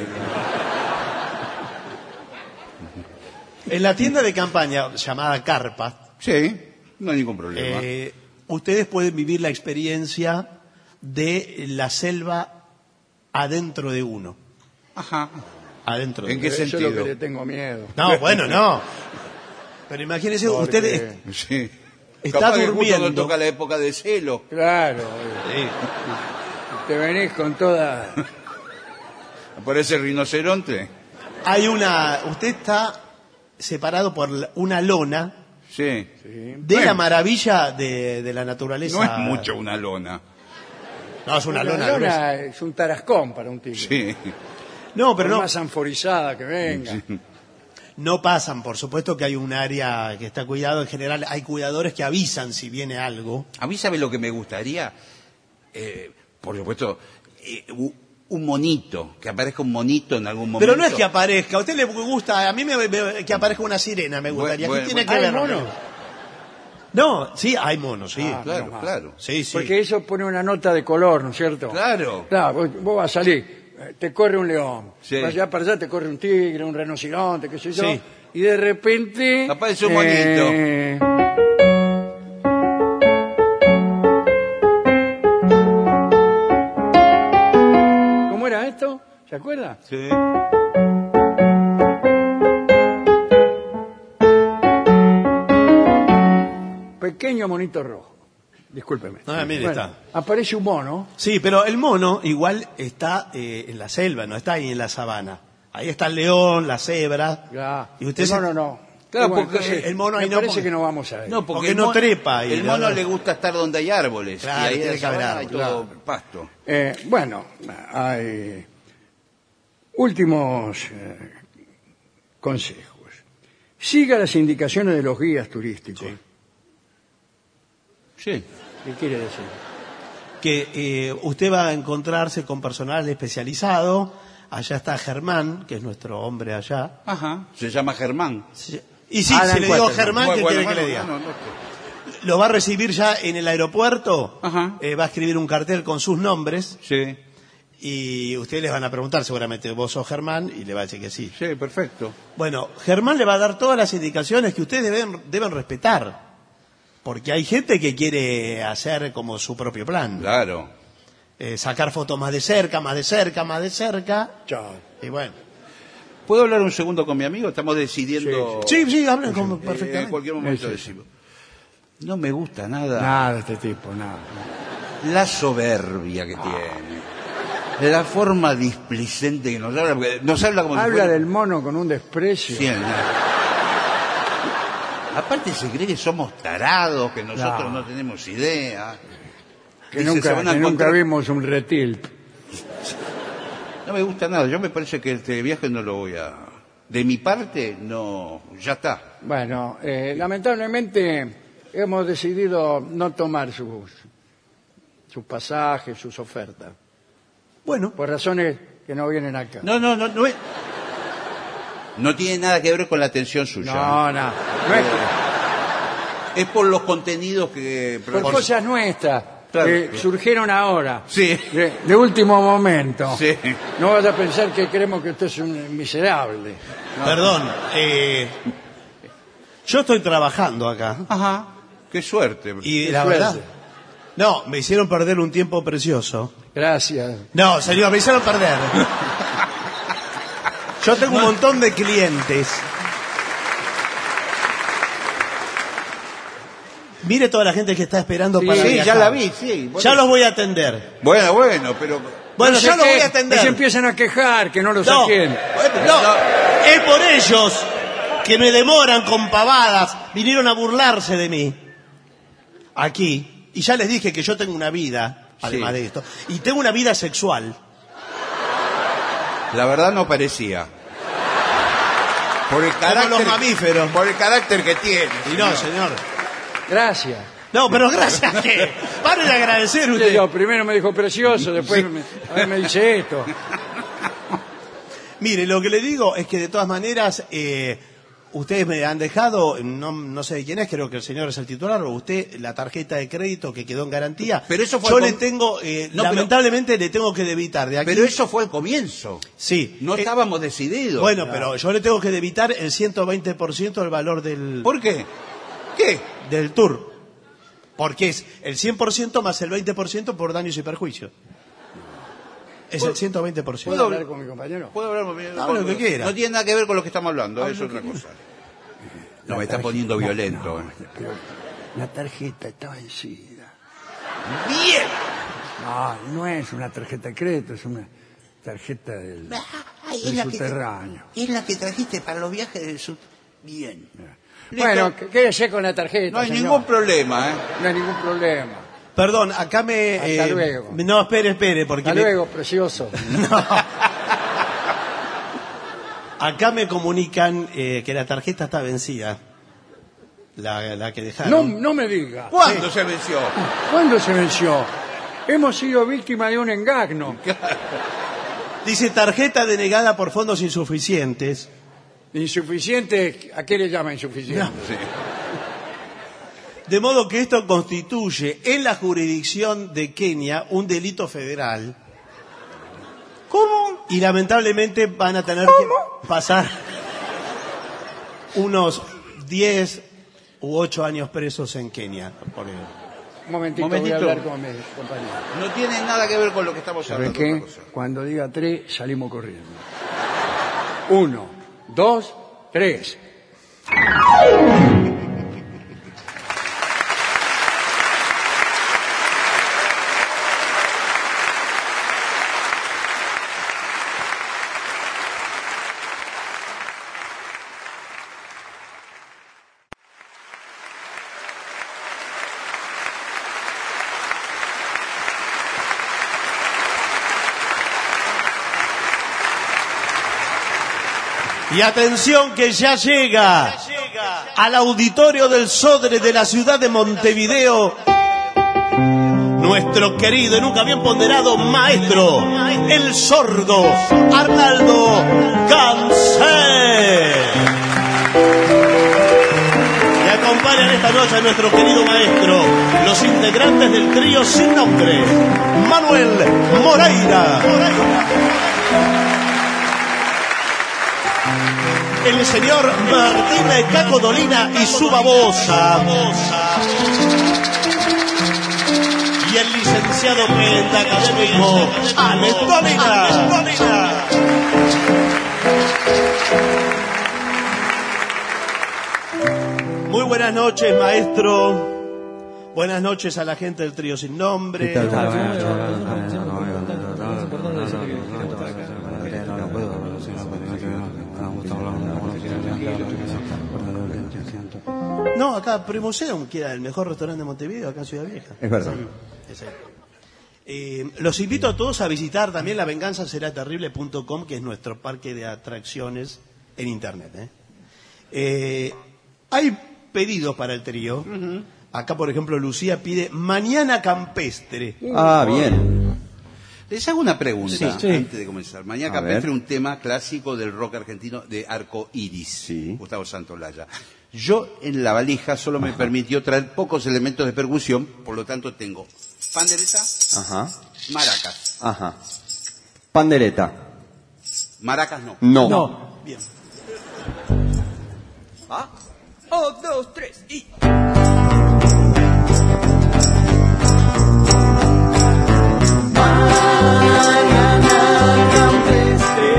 En la tienda de campaña llamada Carpa, Sí, no hay ningún problema. eh, ustedes pueden vivir la experiencia de la selva adentro de uno. Ajá. Adentro de ¿En uno. qué Eso es lo sentido? que le tengo miedo. No, bueno, no. Pero imagínese, Porque- usted es- Sí. Está Capaz que justo durmiendo. cuando toca la época de celo. Claro. eh, Te venís con toda. Aparece el rinoceronte. hay una, usted está separado por la- una lona Sí. de Bueno. la maravilla de, de la naturaleza. No es mucho una lona. No, es una La lona, lona gruesa. es un tarascón para un tigre. Sí. No, Por pero no, más anforizada que venga. no pasan. Por supuesto que hay un área que está cuidado. En general hay cuidadores que avisan si viene algo. A mí, ¿sabe lo que me gustaría? Eh, por supuesto, eh, u- un monito, que aparezca un monito en algún momento. Pero no es que aparezca. A usted le gusta, a mí me, me- que aparezca una sirena me gustaría. Bueno, ¿Qué tiene bueno. que ¿Hay ver? monos? No, sí, hay monos, sí. Ah, Claro, menos mal. claro. Sí, sí. Porque eso pone una nota de color, ¿no es cierto? Claro. Claro, vos, vos vas a salir, eh, te corre un león, Sí. vas allá para allá, te corre un tigre, un rinoceronte, qué sé yo, Sí. y de repente... Aparece un eh, ¿Cómo era esto? ¿Se acuerda? Sí. Pequeño monito rojo. Discúlpeme. Ah, mire, Bueno, está. aparece un mono. Sí, pero el mono igual está eh, en la selva, no está ahí en la sabana. Ahí está el león, la cebra. Ya. Y usted el se- mono no. Claro, Bueno, porque entonces, el mono ahí me no, parece porque- que no vamos a ver. No, Porque el no mon- trepa ahí, El ¿no? mono le gusta estar donde hay árboles. Claro, y ahí tiene en que haber sabana árbol, hay todo claro. pasto. Eh, bueno, hay últimos eh, consejos. Siga las indicaciones de los guías turísticos. Sí. ¿Qué quiere decir? Que eh, usted va a encontrarse con personal especializado. Allá está Germán, que es nuestro hombre allá. Ajá. Se llama Germán. Sí. Y sí, Alan si le digo Quaterman. Germán, ¿qué Bueno, quiere bueno, que le diga? no, no, no. Lo va a recibir ya en el aeropuerto. Ajá. Eh, va a escribir un cartel con sus nombres. Sí. Y ustedes les van a preguntar seguramente, ¿vos sos Germán? Y le va a decir que sí. Sí, perfecto. Bueno, Germán le va a dar todas las indicaciones que ustedes deben, deben respetar. Porque hay gente que quiere hacer como su propio plan. Claro. Eh, sacar fotos más de cerca, más de cerca, más de cerca. Chao. Y bueno, ¿Puedo hablar un segundo con mi amigo? Estamos decidiendo... Sí, sí, hablen como Eh, perfectamente. en cualquier momento Sí, sí, decimos. No me gusta nada Nada de este tipo, nada. la soberbia que tiene. La forma displicente que nos habla. Porque nos habla como si Habla fuera- del mono con un desprecio. Sí, no. Aparte se cree que somos tarados, que nosotros No. no tenemos idea. que Dice, se nunca, van a que nunca encontrar- vimos un reptil. No me gusta nada. Yo me parece que este viaje no lo voy a... De mi parte, no... Ya está. Bueno, eh, lamentablemente hemos decidido no tomar sus, sus pasajes, sus ofertas, Bueno, por razones que no vienen acá. No, no, no, no es... No tiene nada que ver con la atención suya. no, no, no es que- Es por los contenidos que... por cosas nuestras Claro. que surgieron ahora, Sí. de, de último momento. Sí. No vaya a pensar que creemos que usted es un miserable. perdón. eh, yo estoy trabajando acá. Ajá. Qué suerte. Y Qué la suerte. verdad... No, me hicieron perder un tiempo precioso. Gracias. No, señor, me hicieron perder. Yo tengo un montón de clientes. Mire toda la gente que está esperando Sí, para Sí, viajar. ya la vi, sí. Ya los voy a atender. Bueno, bueno, pero... Bueno, No sé ya los qué, voy a que atender. se empiezan a quejar, que no los No, atienden. no, es por ellos que me demoran con pavadas. Vinieron a burlarse de mí. Aquí. Y ya les dije que yo tengo una vida, además Sí. de esto. Y tengo una vida sexual. La verdad no parecía. Por el carácter... los mamíferos. Por el carácter que tiene. Y no, señor. Gracias. No, pero gracias a que... Pare de agradecer Sí, usted. yo, primero me dijo precioso, después me, a ver, me dice esto. Mire, lo que le digo es que de todas maneras, eh, ustedes me han dejado, no, no sé de quién es, creo que el señor es el titular, o usted, la tarjeta de crédito que quedó en garantía. Pero eso fue Yo al le com- tengo, eh, No, pero- lamentablemente le tengo que debitar de aquí. Pero eso fue el comienzo. Sí. No Eh, estábamos decididos. Bueno, pero yo le tengo que debitar el ciento veinte por ciento del valor del, ¿Por qué? ¿Qué? del tour. Porque es el cien por ciento más el veinte por ciento por daños y perjuicios. Es el ciento veinte por ciento. ¿Puedo hablar con mi compañero? ¿Puedo hablar con mi- Hable lo que quiera. No tiene nada que ver con lo que estamos hablando, es otra cosa. No, me está poniendo violento. eh. Pero la tarjeta está vencida. ¡Bien! No, no es una tarjeta de crédito, es una tarjeta del, Ay, del subterráneo. es la que trajiste para los viajes del sur. Bien. Listo. Bueno, qu- quédese con la tarjeta, No hay señor. ningún problema, ¿eh? No hay ningún problema. Perdón, acá me... Hasta luego. No, espere, espere, porque... Hasta me- luego, precioso. Acá me comunican eh, que la tarjeta está vencida. La, la que No, dejaron. no me diga. ¿Cuándo se venció? ¿Cuándo se venció? Hemos sido víctimas de un engagno. Dice tarjeta denegada por fondos insuficientes. Insuficiente, ¿a qué le llama insuficiente? Sí. De modo que esto constituye en la jurisdicción de Kenia un delito federal. ¿Cómo? Y lamentablemente van a tener que pasar unos diez u ocho años presos en Kenia. Por el- Un momentito, Momentito. voy a hablar con mi compañero. No tiene nada que ver con lo que estamos ¿Sabe hablando. qué? otra cosa. Cuando diga tres, salimos corriendo. Uno, dos, tres. Y atención que ya llega al auditorio del Sodre de la ciudad de Montevideo nuestro querido y nunca bien ponderado maestro, el sordo Arnaldo Gansé. Y acompañan esta noche a nuestro querido maestro los integrantes del trío sin nombre, Manuel Moreira, el señor Martín Caco Dolina y su babosa, y el licenciado pentacadémico Alex Dolina. Muy buenas noches, maestro. Buenas noches a la gente del Trío Sin Nombre. No, acá Primuseum, que era el mejor restaurante de Montevideo, acá en Ciudad Vieja. Es verdad. Eh, los invito a todos a visitar también la venganza será terrible punto com, que es nuestro parque de atracciones en internet. ¿eh? Eh, hay pedidos para el trío. Uh-huh. Acá, por ejemplo, Lucía pide Mañana Campestre. Ah, bien. Les hago una pregunta Sí, antes sí. de comenzar. Mañana A Campestre, ver. un tema clásico del rock argentino de Arco Iris, Sí. Gustavo Santolaya. Yo en la valija solo me permitió traer pocos elementos de percusión, por lo tanto tengo pandereta, Ajá. maracas. Ajá. Pandereta. Maracas no. No. No. Bien. ¿Ah? Un, dos, tres y... Mañana campestre,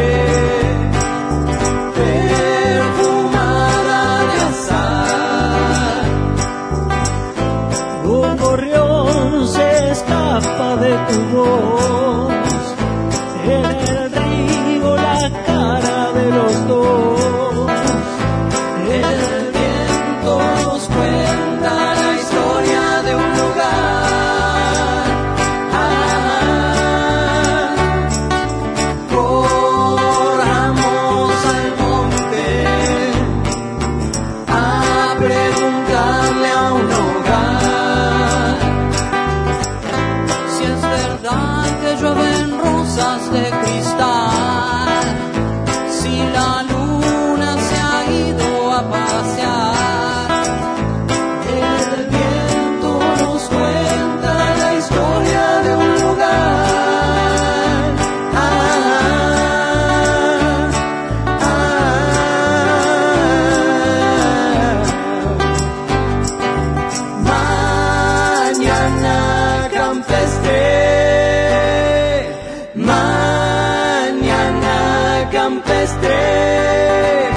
perfumada de azar. Un gorrión se escapa de tu voz. En el río la cara de los dos. El viento nos cuenta la historia de un lugar. De cristal, si la luna se ha ido a pasear, el viento nos cuenta la historia de un lugar. Ah, ah, mañana campestre. Mañana campestre.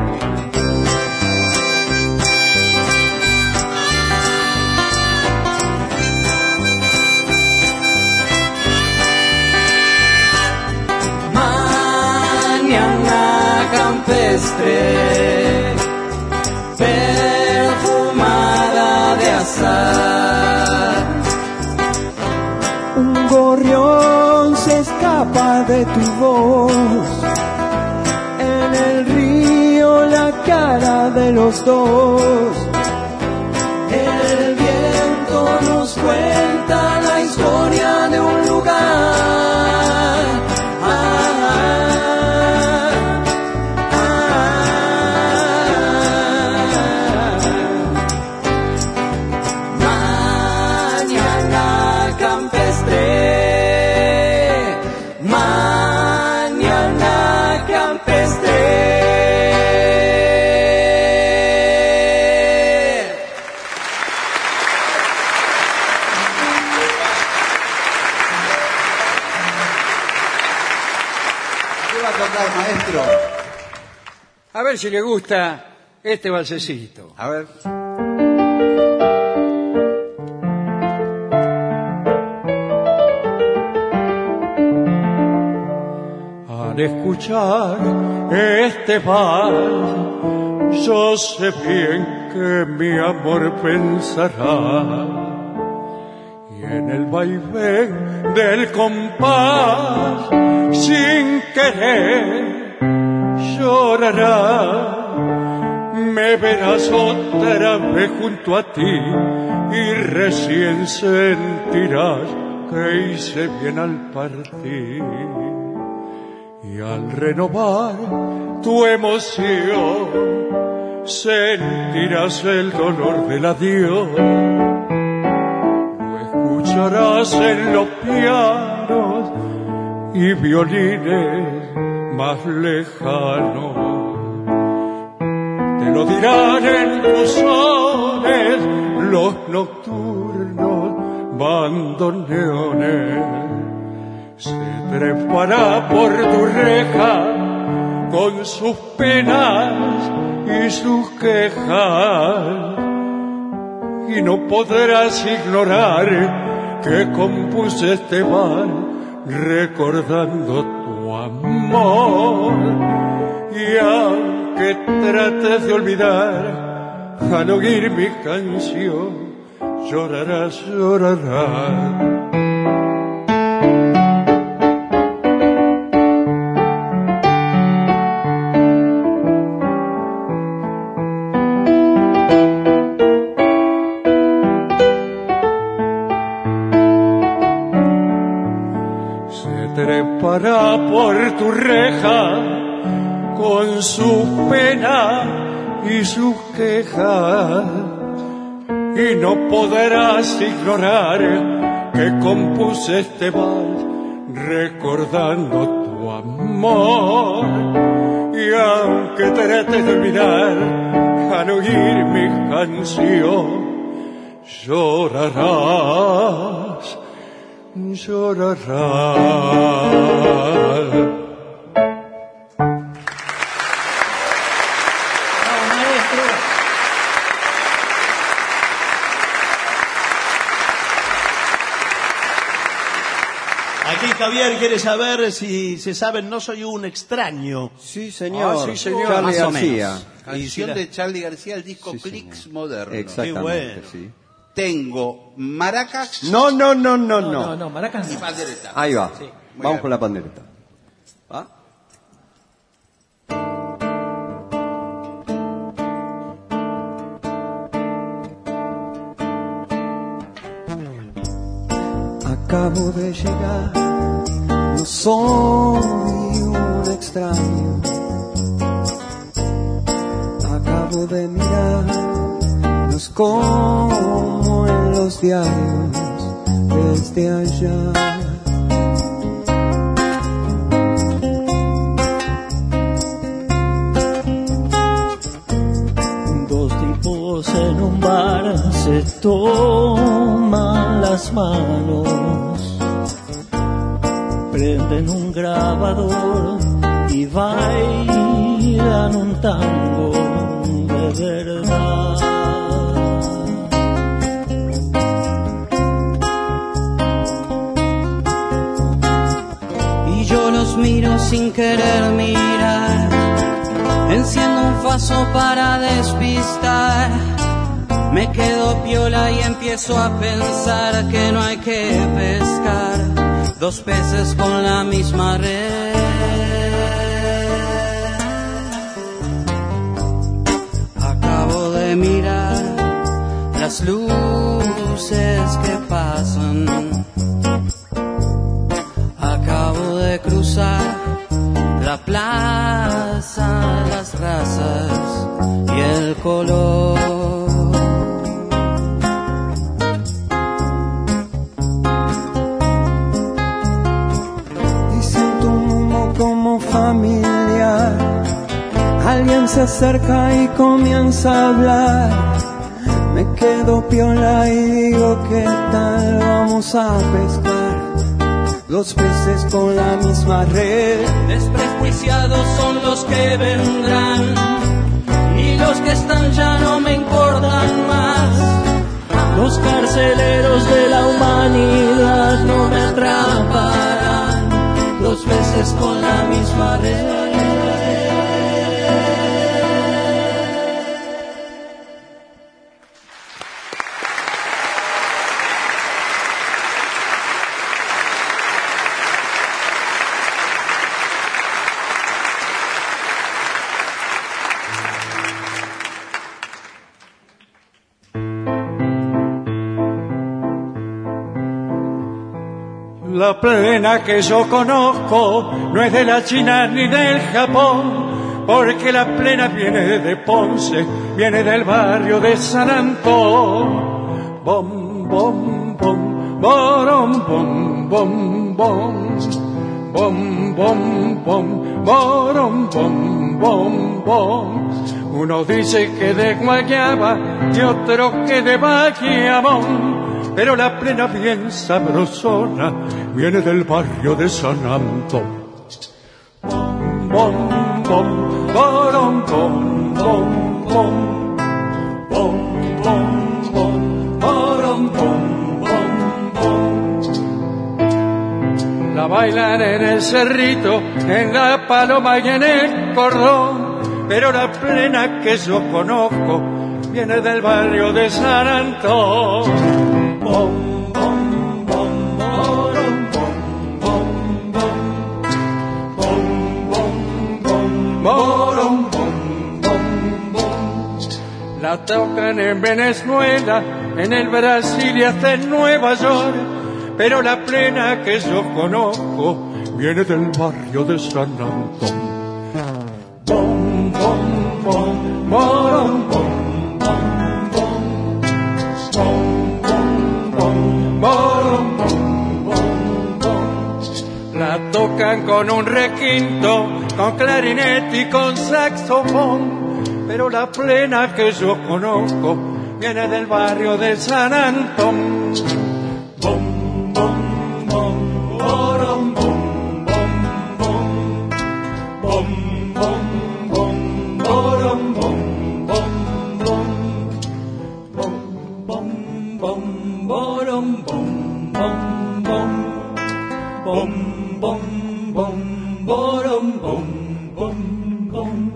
Mañana campestre, perfumada de azar. Un gorrión se escapa de tu voz. En el río la cara de los dos. El viento nos cuenta la historia de un lugar. Ah, ah, ah. Mañana campestre. Mañana campestre. ¿Qué va a tocar, maestro? A ver si le gusta este balsecito. A ver. Al escuchar este vals, yo sé bien que mi amor pensará, y en el vaivén del compás, sin querer, llorará. Me verás otra vez junto a ti y recién sentirás que hice bien al partir. Y al renovar tu emoción, sentirás el dolor del adiós. Lo escucharás en los pianos y violines más lejanos. Te lo dirán en tus sones los nocturnos bandoneones. Se trepará por tu reja con sus penas y sus quejas, y no podrás ignorar que compuse este vals recordando tu amor. Y aunque trates de olvidar, al oír mi canción llorarás, llorarás. Trepará por tu reja con sus penas y sus quejas, y no podrás ignorar que compuse este vals recordando tu amor. Y aunque trates de olvidar, al oír mi canción llorarás, llorarás. Aquí Javier quiere saber si se sabe No soy un extraño. Sí, señor. Ah, sí, señor. Charlie Más o García. menos. Canción la- de Charlie García, el disco Sí, Clicks señor. Moderno. Exactamente, bueno. sí. Tengo maracas No, no, no, no, No, no, no. no, maracas y no. pandereta. Ahí va. Sí. Vamos bien. con la pandereta. ¿Va? Acabo de llegar, no soy un extraño. Acabo de mirar, no es como en los diarios desde allá. Dos tipos en un bar se toman las manos, prenden un grabador y bailan un tango de verdad. Y yo los miro sin querer mirar, enciendo un faso para despistar, me quedo piola y empiezo a pensar que no hay que pescar dos peces con la misma red. Acabo de mirar las luces que pasan, acabo de cruzar la plaza, las razas y el color. Y siento un mundo como familiar. Alguien se acerca y comienza a hablar. Me quedo piola y digo, ¿qué tal vamos a pescar los peces con la misma red? Desprejuiciados son los que vendrán y los que están ya no me importan más. Los carceleros de la humanidad no me atraparán, Dos veces con la misma red. La plena que yo conozco no es de la China ni del Japón, porque la plena viene de Ponce, viene del barrio de San Antón. Bom, bom, bom, borom, bom, bom, bom, bom, bom, bom, borom, bom, bom, bom. Uno dice que de guayaba y otro que de baquiamón, pero la plena bien sabrosona viene del barrio de San Antón. Bom, bom, pom, porom, pom, pom, pom. Pom, pom, pom, porom, pom, pom, pom. La bailan en el cerrito, en la paloma y en el cordón, pero la plena que yo conozco viene del barrio de San Antón. Pom, pom, pom, porom, pom, pom, pom. Pom, pom, pom, porom, pom, pom, pom. La tocan en Venezuela, en el Brasil y hasta en Nueva York, pero la plena que yo conozco viene del barrio de San Antón. Pom, pom, pom, porom, pom, pom, pom. Pom, pom, pom, porom, pom, pom, pom. La tocan con un requinto, con clarinete y con saxofón, pero la plena que yo conozco viene del barrio de San Antón. Bom, bom, bom, porom, bom, bom, bom. Bom, bom, bom, porom, bom, bom, bom. Bom, bom, bom, porom, bom, bom, bom. Bom, bom, bom, porom, bom, bom, bom.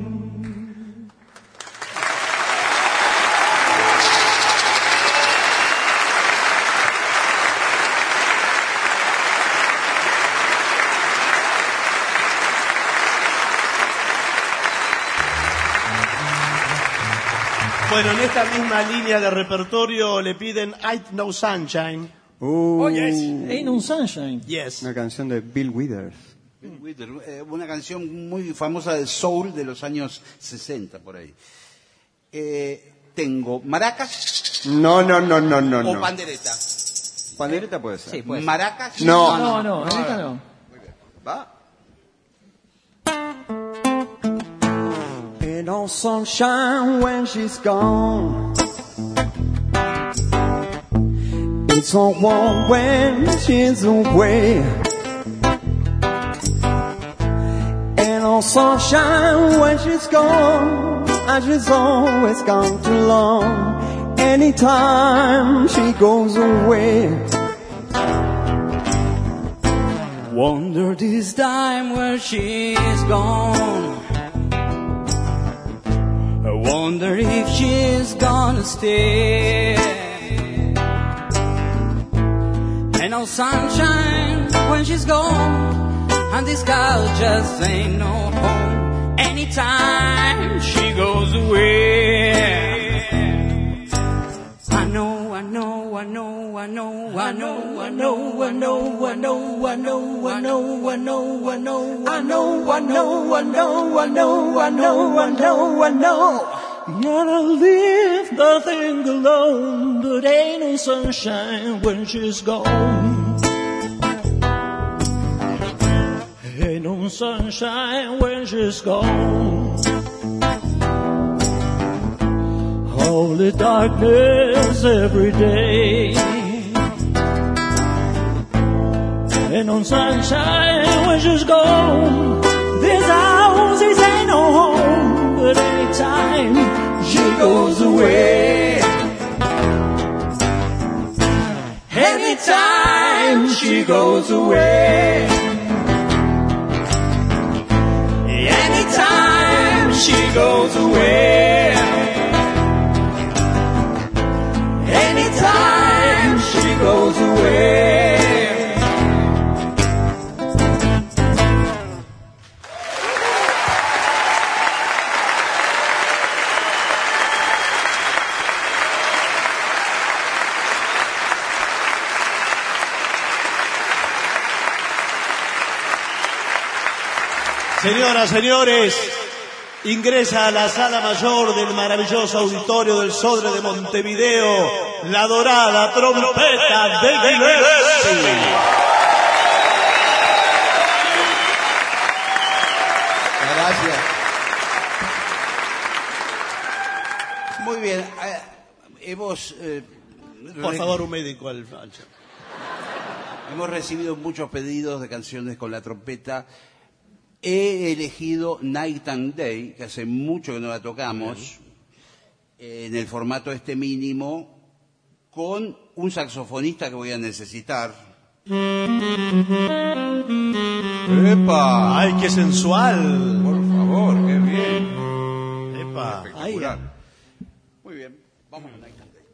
Bueno, en esta misma línea de repertorio le piden Ain't No Sunshine. Uh, Oh, yes. Ain't no sunshine. Yes. Una canción de Bill Withers. Bill Withers, eh, una canción muy famosa de soul de los años sesenta, por ahí. Eh, tengo maracas No, no, no, no, no, o no. pandereta. Pandereta puede ser. Sí, pues. Maracas. No. No, no, en esta no. ¿Va? Ain't no sunshine when she's gone. It's so warm when she's away. Ain't no sunshine when she's gone, and she's always gone too long. Anytime she goes away. Wonder this time where she's gone. I wonder if she's gonna stay. Ain't no sunshine when she's gone, and this girl just ain't no home. Anytime she goes away. I know, I know, I know, I know, I know, I know, I know, I know, I know, I know, I know, I know, I know, I know, I know, I know, I know, I know, I know. Gotta leave nothing alone, but ain't no sunshine when she's gone. Ain't no sunshine when she's gone. Only darkness every day. Ain't no sunshine when she's gone. This house is ain't no home, but anytime she goes away. Anytime she goes away. Anytime she goes away. Anytime she goes away. Señoras, señores, ingresa a la sala mayor del maravilloso auditorio del Sodre de Montevideo la dorada trompeta de Gillespie. Gracias. Muy bien. eh, hemos, eh, Por re- favor, un médico al falso. hemos recibido muchos pedidos de canciones con la trompeta. he elegido Night and Day, que hace mucho que no la tocamos, eh, en el formato este mínimo, con un saxofonista que voy a necesitar. ¡Epa! ¡Ay, qué sensual! Por favor, qué bien. ¡Epa! Espectacular. Muy bien, vamos a Night and Day.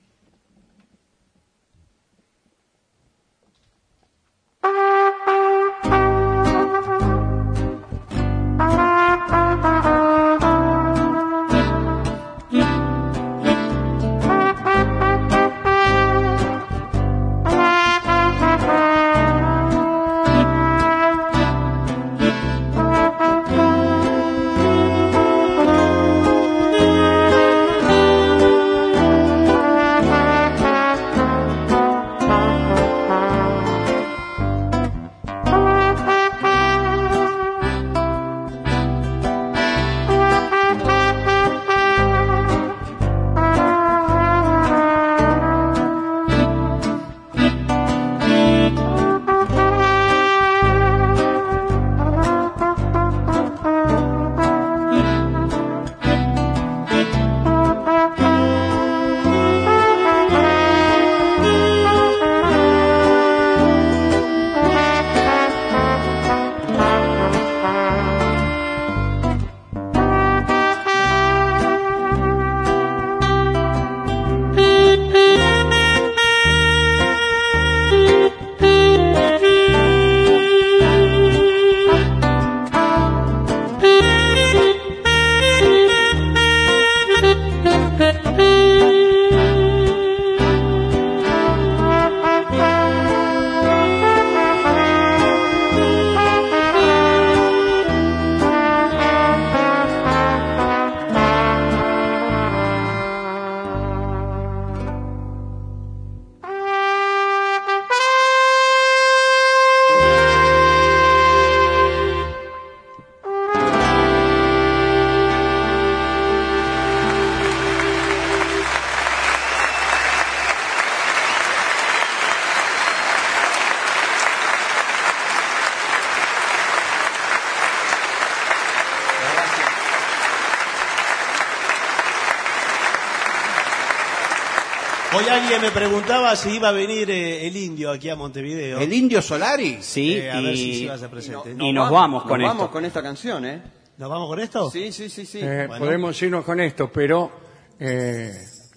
Hoy alguien me preguntaba si iba a venir eh, el Indio aquí a Montevideo. ¿El Indio Solari? Sí, Eh, a y, ver si se iba a hacer presente. y nos vamos con nos esto. vamos con esta canción, ¿eh? ¿Nos vamos con esto? Sí, sí, sí, sí. Eh, Bueno. Podemos irnos con esto, pero eh,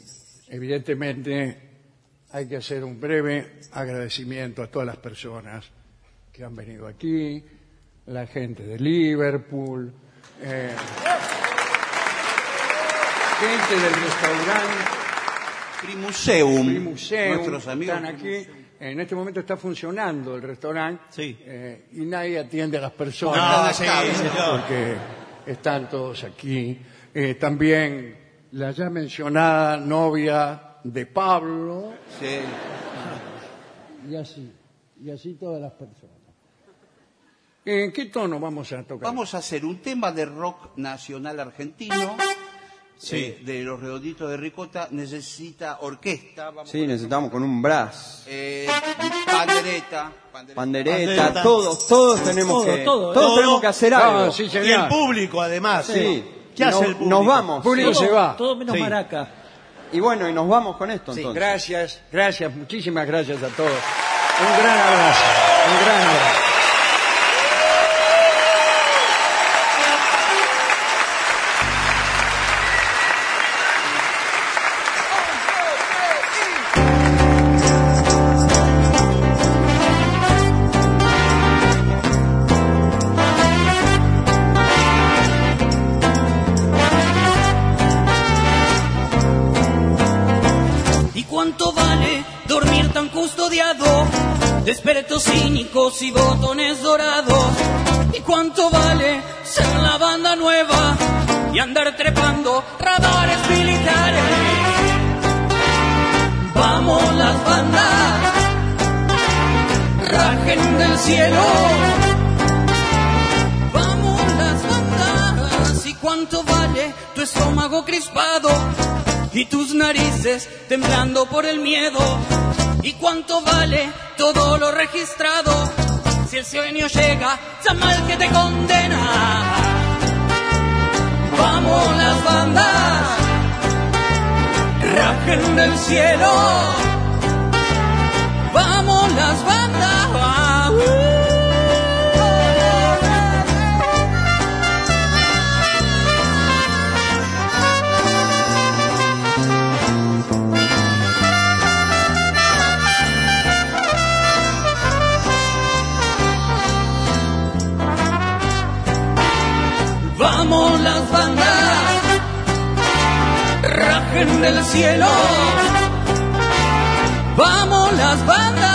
evidentemente hay que hacer un breve agradecimiento a todas las personas que han venido aquí, la gente de Liverpool, eh, gente del restaurante Primuseum. Primuseum, Nuestros amigos. están aquí. En este momento está funcionando el restaurante Sí. eh, y nadie atiende a las personas. No, sí, señor. Porque están todos aquí. Eh, también la ya mencionada novia de Pablo, Sí. y así, y así todas las personas. ¿En qué tono vamos a tocar? Vamos a hacer un tema de rock nacional argentino. Sí. eh, de los Redonditos de Ricota. Necesita orquesta. Vamos Sí, con- necesitamos con un brass, eh, pandereta. pandereta. pandereta, Pandereta. todos, todos tenemos Todo, que, todo, todos todo. tenemos que hacer algo. Ah, sí, Y señor. el público, además. Sí. ¿Qué hace Nos- el público? Nos vamos. El público Todo, se va. todo menos Sí. maraca. Y bueno, y nos vamos con esto Sí, entonces. gracias, gracias, muchísimas gracias a todos. Un gran abrazo, un gran abrazo. ¿Y cuánto vale dormir tan custodiado? De espíritus cínicos y botones dorados. ¿Y cuánto vale ser la banda nueva y andar trepando radares militares? Vamos las bandas, rajen del cielo. Vamos las bandas. ¿Y cuánto vale tu estómago crispado y tus narices temblando por el miedo? ¿Y cuánto vale todo lo registrado Si el sueño llega, tan mal que te condena. Vamos las bandas, rajen del cielo. Vamos las bandas. Uh. Vamos las bandas, rajen del cielo. Vamos las bandas.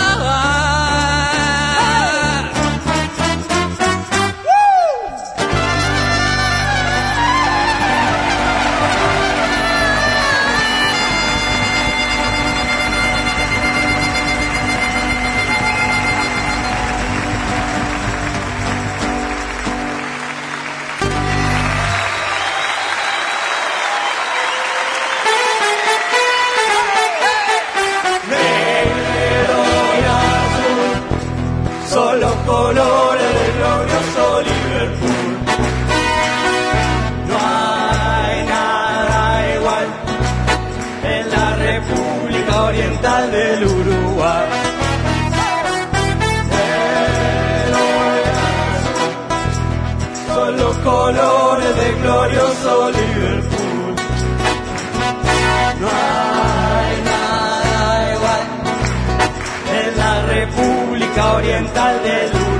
Colores del glorioso Liverpool. No hay nada igual en la República Oriental del Uruguay. Son los colores del glorioso Liverpool. No hay nada igual en la República Oriental del Uruguay.